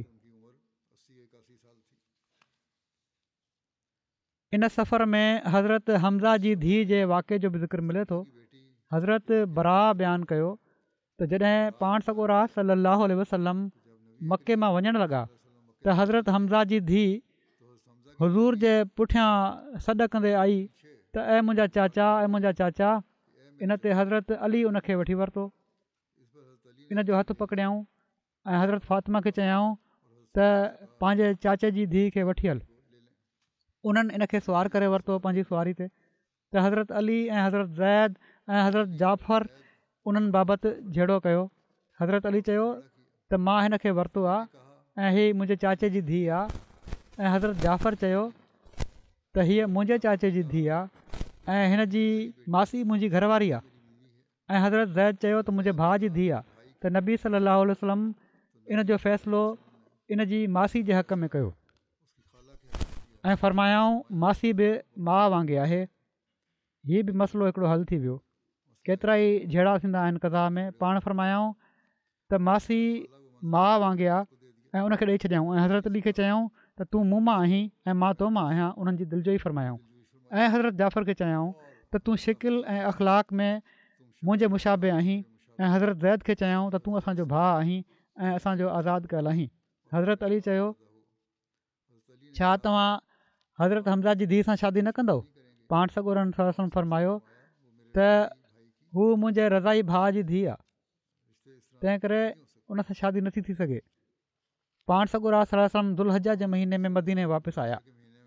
इन सफ़र में हज़रत हमज़ा जी धीउ जे वाक़े जो बि ज़िक्र मिले थो। हज़रत बरा बयानु कयो त जॾहिं पाण सॻोरा सलाहु वसलम मके मां वञणु लॻा त हज़रत हमज़ा जी धीउ हज़ूर जे पुठियां सॾु कंदे आई त ऐं मुंहिंजा चाचा। इन ते हज़रत अली उनखे वठी वरितो, इन जो हथु पकड़ियाऊं ऐं हज़रत फ़ातिमा खे चयाऊं त पंहिंजे चाचे जी धीउ खे वठी हल। उन्हनि इन खे सुवार करे वरितो पंहिंजी सुवारी ते। त हज़रत अली ऐं हज़रत ज़ैद ऐं हज़रत जाफ़र उन्हनि बाबति जहिड़ो कयो। हज़रत अली चयो त मां हिन खे वरितो आहे ऐं हीअ मुंहिंजे चाचे जी धीउ आहे, ऐं हज़रत जाफ़र चयो त हीअ मुंहिंजे चाचे जी धीउ आहे ऐं हिन जी मासी मुंहिंजी घरवारी आहे, ऐं हज़रत ज़ैद चयो त मुंहिंजे भाउ जी धीउ आहे। त नबी सलाहु वसलम इन जो फ़ैसिलो इन जी मासी जे हक़ में कयो ऐं फ़रमायाऊं मासी बि माउ वांगुरु आहे। हीअ बि मसइलो हिकिड़ो हल थी वियो। केतिरा ई जहिड़ा थींदा आहिनि कज़ा में। पाण फ़रमायाऊं त मासी माउ वांगुरु आहे ऐं उनखे ॾेई छॾियऊं ऐं हज़रत अली खे चयऊं त तूं मूं मां आहीं ऐं मां तो मां आहियां। उन्हनि जी दिलि जो ई फ़रमायाऊं। ऐं हज़रत जाफ़र खे चयाऊं त तूं शिकिल ऐं अख़लाक में मुंहिंजे मुशाबे आहीं, ऐं हज़रत ज़ैद खे चयाऊं त तूं असांजो भाउ आहीं ऐं असांजो आज़ादु कयलु आहीं। हज़रत अली चयो छा तव्हां हज़रत हमज़ा जी धीउ सां शादी न कंदव? पाण सॻोरनि सलम फ़रमायो त हू मुंहिंजे रज़ाई भाउ जी धीउ आहे, तंहिं करे उन सां शादी नथी थी सघे। पाण सॻोरा सलम दुलहजा जे महीने में मदीने वापसि आया।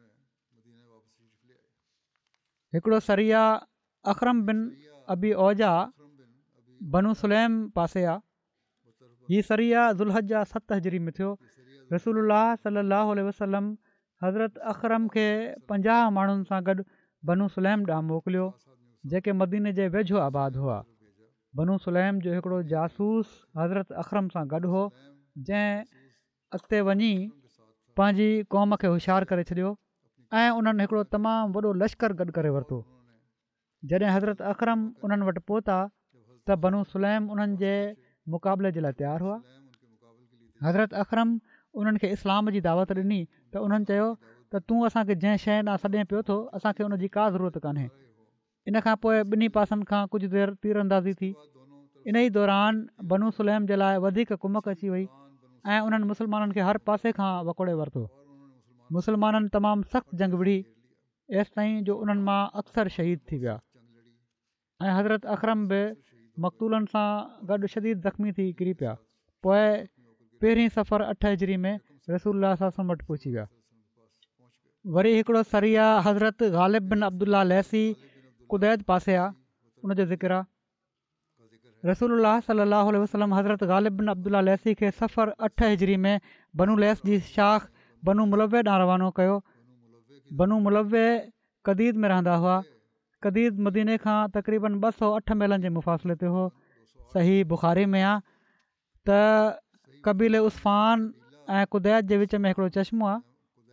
हिकिड़ो सरिया अख़रम बिन अबी औजा बनू सुलैम पासे आहे। हीअ सरिया दुलहजा 7 हिजरी में थियो। रसूलुल्लाह सलाहु वसलम हज़रत अख़रम खे 50 माण्हुनि सां गॾु बनू सुलैम ॾांहुं मोकिलियो जेके मदीने जे वेझो आबाद हुआ। बनू सुलैम जो हिकिड़ो जासूस हज़रत अख़रम सां गॾु हो जंहिं अॻिते वञी पंहिंजी क़ौम खे होशियारु करे छॾियो ऐं उन्हनि हिकिड़ो तमामु वॾो लश्कर गॾु करे वरितो। जॾहिं हज़रत अख़रम उन्हनि वटि पहुता त बनू सुलैम उन्हनि जे मुक़ाबले जे लाइ तयारु हुआ। हज़रत अख़रम उन्हनि खे इस्लाम जी दावत ॾिनी त उन्हनि चयो त तूं असांखे जंहिं शइ ॾांहुं सॾे पियो थो असांखे उनजी का ज़रूरत कान्हे। इन खां पोइ ॿिन्ही पासनि खां कुझु देरि तीर अंदाज़ी थी। इन ई दौरान बनू सुलैम जे लाइ वधीक कुमक अची वई ऐं उन्हनि मुस्लमाननि खे हर पासे खां वकोड़े वरितो। मुस्लमाननि तमामु सख़्तु जंग विढ़ी एसि ताईं जो उन्हनि मां अक्सर शहीद थी विया ऐं हज़रत अख़रम बि मक़तूलनि सां गॾु शदीद ज़ख़्मी थी किरी पिया। पोइ पहिरीं सफ़र 8 हिजरी में रसूलुल्लाह सल्लल्लाहु वटि पहुची विया। वरी हिकिड़ो सरिया हज़रत ग़ालिब बिन अब्दुल्ला लैसी कुदैद पासे आहे, उनजो ज़िक्र आहे। रसूलुल्लाह सल्लल्लाहु वसलम हज़रत ग़ालिब बिन अब्दुल्ला लैसी खे सफ़र 8 हिजरी में बनू लैस जी शाख बनू मुलव्वे ॾांहुं रवानो कयो। बनू मुलव्वे कदीद में रहंदा हुआ। कदीद मदीने खां तक़रीबन 208 मीलनि जे मुफ़ासिले ते हो। सही बुख़ारी में आहे त कबीले उस्फ़ान ऐं कुदैद जे विच में हिकिड़ो चश्मो आहे।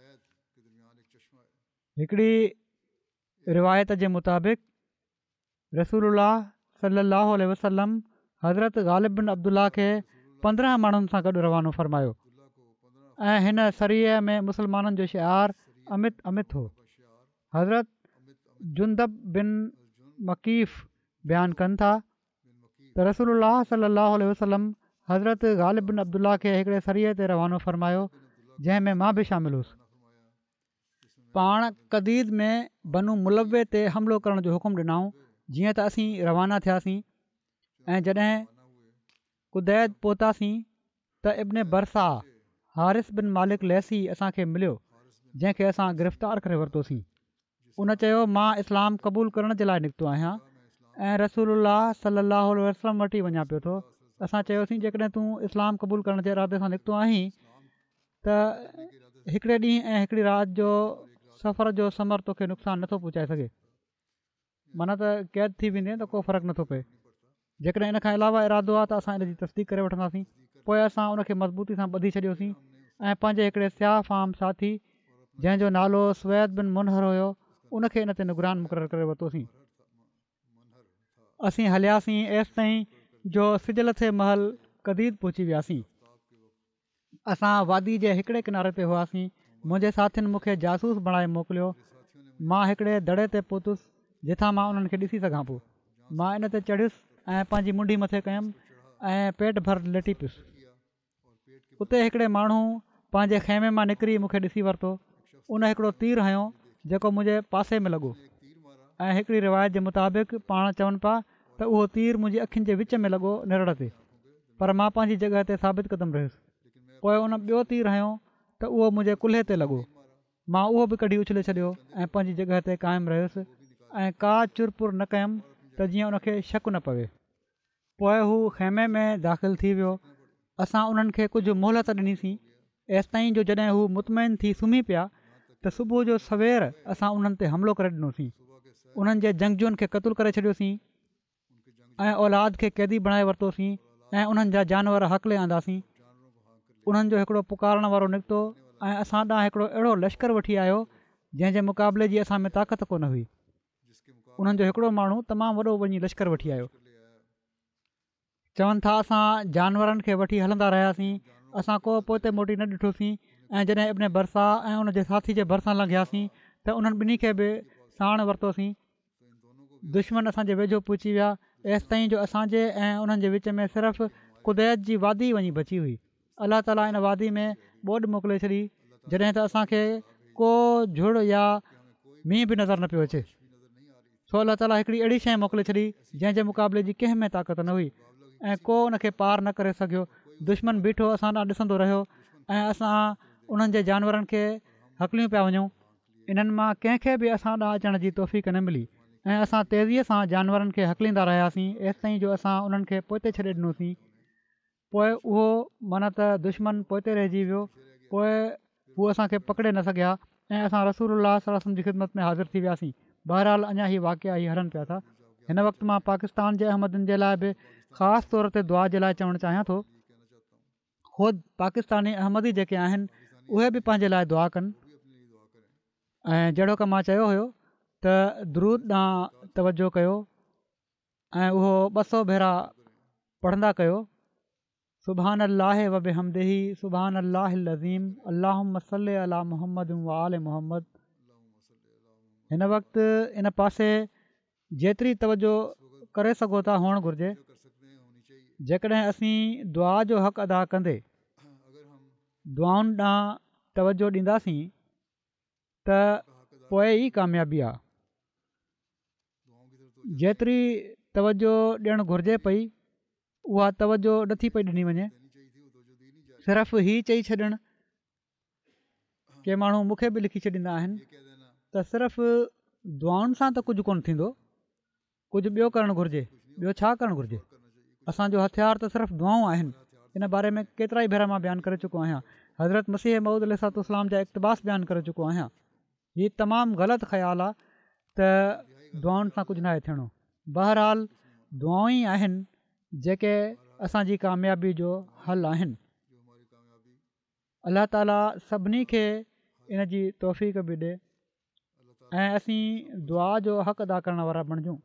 हिकिड़ी रिवायत जे मुताबिक़ रसूलुल्लाह सल्लल्लाहु अलैहि वसल्लम हज़रत ग़ालिब बिन अब्दुल्ला खे 15 माण्हुनि सां गॾु रवानो फ़रमायो ऐं हिन सरीअ में मुस्लमाननि जो शिआर अमित अमित हो। हज़रत जुंदब बिन मकीफ़ बयानु कनि था त रसूलुल्लाह सल्लल्लाहु अलैहि वसल्लम हज़रत ग़ालिब बिन अब्दुल्ला खे हिकिड़े सरीअ ते रवानो फ़रमायो जंहिं में मां बि शामिल हुउसि। पाण कदीद में बनू मुलवे ते हमिलो करण जो हुकुम ॾिनऊं। जीअं त असीं रवाना थियासीं ऐं जॾहिं कुदैद पहुतासीं त इब्न बरसा हारिस बिन मालिक लैसी असांखे मिलियो, जंहिंखे असां गिरफ़्तार करे वरितोसीं। उन चयो, मां इस्लाम क़बूल करण जे लाइ निकितो आहियां ऐं रसूलुल्लाह सल्लल्लाहु अलैहि वसल्लम वटि वञा पियो थो। असां चयोसीं, जेकॾहिं तूं इस्लाम क़बूल करण जे इरादे सां निकितो आहीं त हिकिड़े ॾींहुं ऐं हिकिड़ी राति जो सफ़र जो समर तोखे नुक़सानु नथो पहुचाए सघे, माना त क़ैद थी वेंदे त को फ़र्क़ु नथो पए। जेकॾहिं इन खां अलावा इरादो आहे त असां इन जी तस्दीक करे वठंदासीं। पोइ असां उनखे मज़बूती सां ॿधी छॾियोसीं ऐं पंहिंजे हिकिड़े सियाह फाम साथी जंहिंजो नालो सुवैद बिन मुनहर हुयो, उनखे इन ते निगरान मुक़ररु करे वरितोसीं। असीं हलियासीं एसि ताईं जो सिज लथे महल कदीद पहुची वियासीं। असां वादी जे हिकिड़े किनारे ते हुआसीं। मुंहिंजे साथियुनि मूंखे जासूस बणाए मोकिलियो। मां हिकिड़े दड़े ते पहुतुसि जिथां मां उन्हनि खे ॾिसी सघां पियो। मां इन ते चढ़ियुसि ऐं पंहिंजी मुंडी मथे कयमि ऐं पेट भर लेटी पियुसि। उते हिकिड़े माण्हू पंहिंजे खेमे मां निकिरी मूंखे ॾिसी वरितो। उन हिकिड़ो तीर हयो जेको मुंहिंजे पासे में लॻो ऐं हिकिड़ी रिवायत जे मुताबिक़ पाण चवनि पिया त उहो तीर मुंहिंजी अखियुनि जे विच में लॻो निरड़ ते, पर मां पंहिंजी जॻह ते साबित क़दम रहियुसि। पोइ उन ॿियो तीर हयो त उहो मुंहिंजे कुल्हे ते लॻो। मां उहो बि कढी उछले छॾियो ऐं पंहिंजी जॻह ते क़ाइमु रहियुसि ऐं का चुरपुर न कयमि त जीअं उनखे शक न पवे। पोइ हू खेमे में दाख़िल थी वियो। असां उन्हनि खे कुझु मोहलत ॾिनीसीं एसि ताईं जो जॾहिं हू मुतमइन थी सुम्ही पिया त सुबुह जो सवेर असां उन्हनि ते हमिलो करे ॾिनोसीं। उन्हनि जे जंगजुअनि खे क़तलु करे छॾियोसीं ऐं औलाद खे क़ैदी बणाए वरितोसीं ऐं उन्हनि जा जानवर हक़ले आंदासीं। उन्हनि जो हिकिड़ो पुकारण वारो निकितो ऐं असां ॾांहुं हिकिड़ो अहिड़ो लश्कर वठी आयो जंहिंजे मुक़ाबले जी असां में ताक़त कोन हुई। उन्हनि जो हिकिड़ो माण्हू तमामु वॾो वञी लश्कर वठी आयो। चवनि था असां जानवरनि खे वठी हलंदा रहियासीं। असां को पोइ मोटी न ॾिठोसीं ऐं जॾहिं इब्न बरसा ऐं उनजे साथी जे भरिसां लंघियासीं त उन्हनि ॿिन्ही खे बि साण वरितोसीं। दुश्मन असांजे वेझो पहुची विया एसि ताईं जो असांजे ऐं उन्हनि जे विच में सिर्फ़ु कुदैत जी वादी वञी बची हुई। अलाह ताला इन वादी में ॿोॾि मोकिले छॾी जॾहिं त असांखे को झुड़ या मींहुं बि नज़र न पियो अचे। सो अलाह ताला हिकिड़ी अहिड़ी शइ मोकिले छॾी जंहिंजे मुक़ाबले जी कंहिं में ताक़त न हुई ऐं को उनखे पार न करे सघियो। दुश्मन बीठो असां ॾांहुं ॾिसंदो रहियो ऐं असां उन्हनि जे जानवरनि खे हकलियूं पिया वञूं। इन्हनि मां कंहिंखे बि असां ॾांहुं अचण जी तौफ़ीक़ न मिली ऐं असां तेज़ीअ सां जानवरनि खे हकलींदा रहियासीं एसि ताईं जो असां उन्हनि खे पोइ छॾे ॾिनोसीं। पोइ उहो माना त दुश्मन पोइ रहिजी वियो। पोइ हू असांखे पकिड़े न सघिया ऐं असां रसूलुल्लाह सल्लल्लाहु अलैहि वसल्लम जी ख़िदमत में हाज़िर थी वियासीं। बहरहाल अञा ही वाक़िआ ही हलनि पिया था। हिन वक़्तु मां पाकिस्तान जे अहमदनि जे लाइ बि ख़ासि तौर ते दुआ जे लाइ चवणु चाहियां थो। ख़ुदि पाकिस्तानी अहमदी जेके आहिनि उहे बि पंहिंजे लाइ दुआ कनि ऐं जहिड़ो की मां चयो हुयो त दुरूद ॾांहुं तवजो कयो ऐं उहो 200 भेरा पढ़ंदा कयो। सुभान अल्लाह व बिहम्दिही सुभान अल्लाहिल अज़ीम अल्लाहुम्म सल्लि अला मुहम्मद व आले मुहम्मद। हिन वक़्तु इन पासे जेतिरी तवजो करे सघो था हुअणु घुरिजे। जेकॾहिं असीं दुआ जो हक़ अदा कंदे दुआउनि ॾांहुं तवजो ॾींदासीं त पोइ ई कामयाबी आहे। जेतिरी तवजो ॾियणु घुरिजे पई उहा तवजो नथी पई ॾिनी वञे। सिर्फ़ु ही चई छॾणु के माण्हू मूंखे बि लिखी छॾींदा आहिनि त सिर्फ़ु दुआउनि सां त कुझु कोन्ह थींदो, कुझु ॿियो करणु घुरिजे। ॿियो छा करणु घुरिजे? असांजो हथियार त सिर्फ़ु दुआऊं आहिनि। इन बारे में केतिरा ई भेरा मां बयानु करे चुको आहियां। हज़रत मसीह मऊद अलैहिस्सलाम जा इक़्तिबास बयानु करे चुको आहियां। हीअ तमामु ग़लति ख़्यालु आहे त दुआउनि सां कुझु नाहे थियणो। बहरहाल दुआऊं ई आहिनि जेके असांजी कामयाबी जो हल आहिनि। अलाह ताला सभिनी खे इन जी तौफ़ीक़ बि ॾिए ऐं असीं दुआ जो हक़ अदा करण वारा बणिजूं।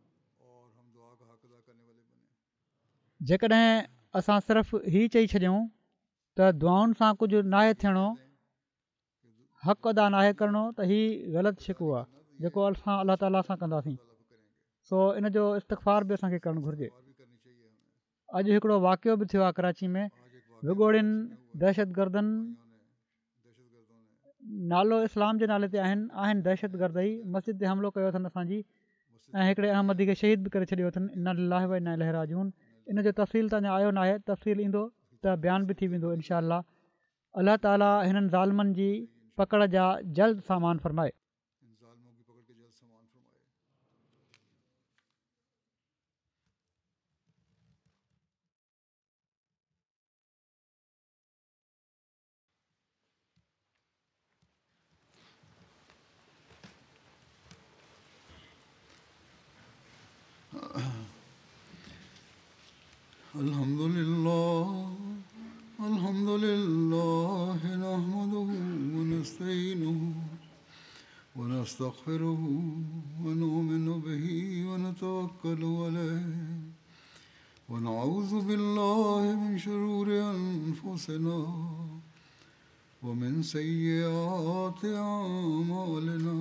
जेकॾहिं असां सिर्फ़ु ही चई छॾियूं त दुआउनि सां कुझु नाहे थियणो, हक़ अदा नाहे करणो, त हीउ ग़लति शिकवो आहे जेको असां अलाह ताला सां कंदासीं। सो इन जो इस्तग़फ़ार बि असांखे करणु घुरिजे। अॼु हिकिड़ो वाक़ियो बि थियो आहे कराची में विगोड़ियुनि दहशतगर्दनि नालो इस्लाम जे नाले ते आहिनि दहशतगर्द ई मस्जिद ते हमिलो कयो अथनि असांजी ऐं हिकिड़े अहमदी खे शहीद बि करे छॾियो अथनि इन लाहे व इन लहराजून इन जो तफ़सील त अञा आयो न आहे तफ़सील ईंदो त बयानु बि थी वेंदो इनशा अल्लाह ताला हिननि ज़ालमनि जी पकड़ जा जल्द सामान फ़रमाए Alhamdulillah nahmaduhu wa nasta'inuhu wa nastaghfiruhu wa nu'minu bihi wa natawakkalu alayhi wa na'udhu billahi min shururi anfusina wa min sayyiati a'malina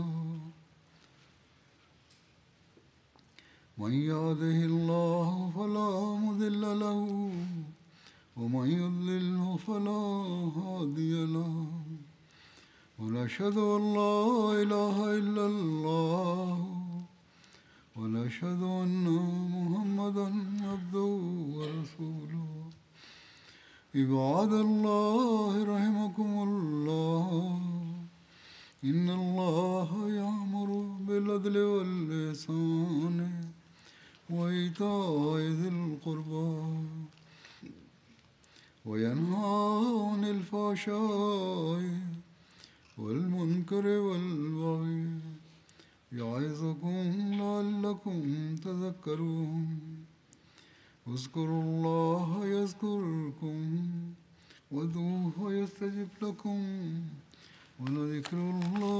man yahdihillahu fala mudilla lahu ومن يضلله فلا هادي له ونشهد أن لا إله إلا الله ونشهد أن محمدا عبده ورسوله عباد الله رحمكم الله إن الله يأمر بالعدل والإحسان وإيتاء ذي القربى وينهى عن الفحشاء والمنكر والبغي يعظكم لعلكم تذكرون اذكروا الله يذكركم وادعوه يستجب لكم ولذكر الله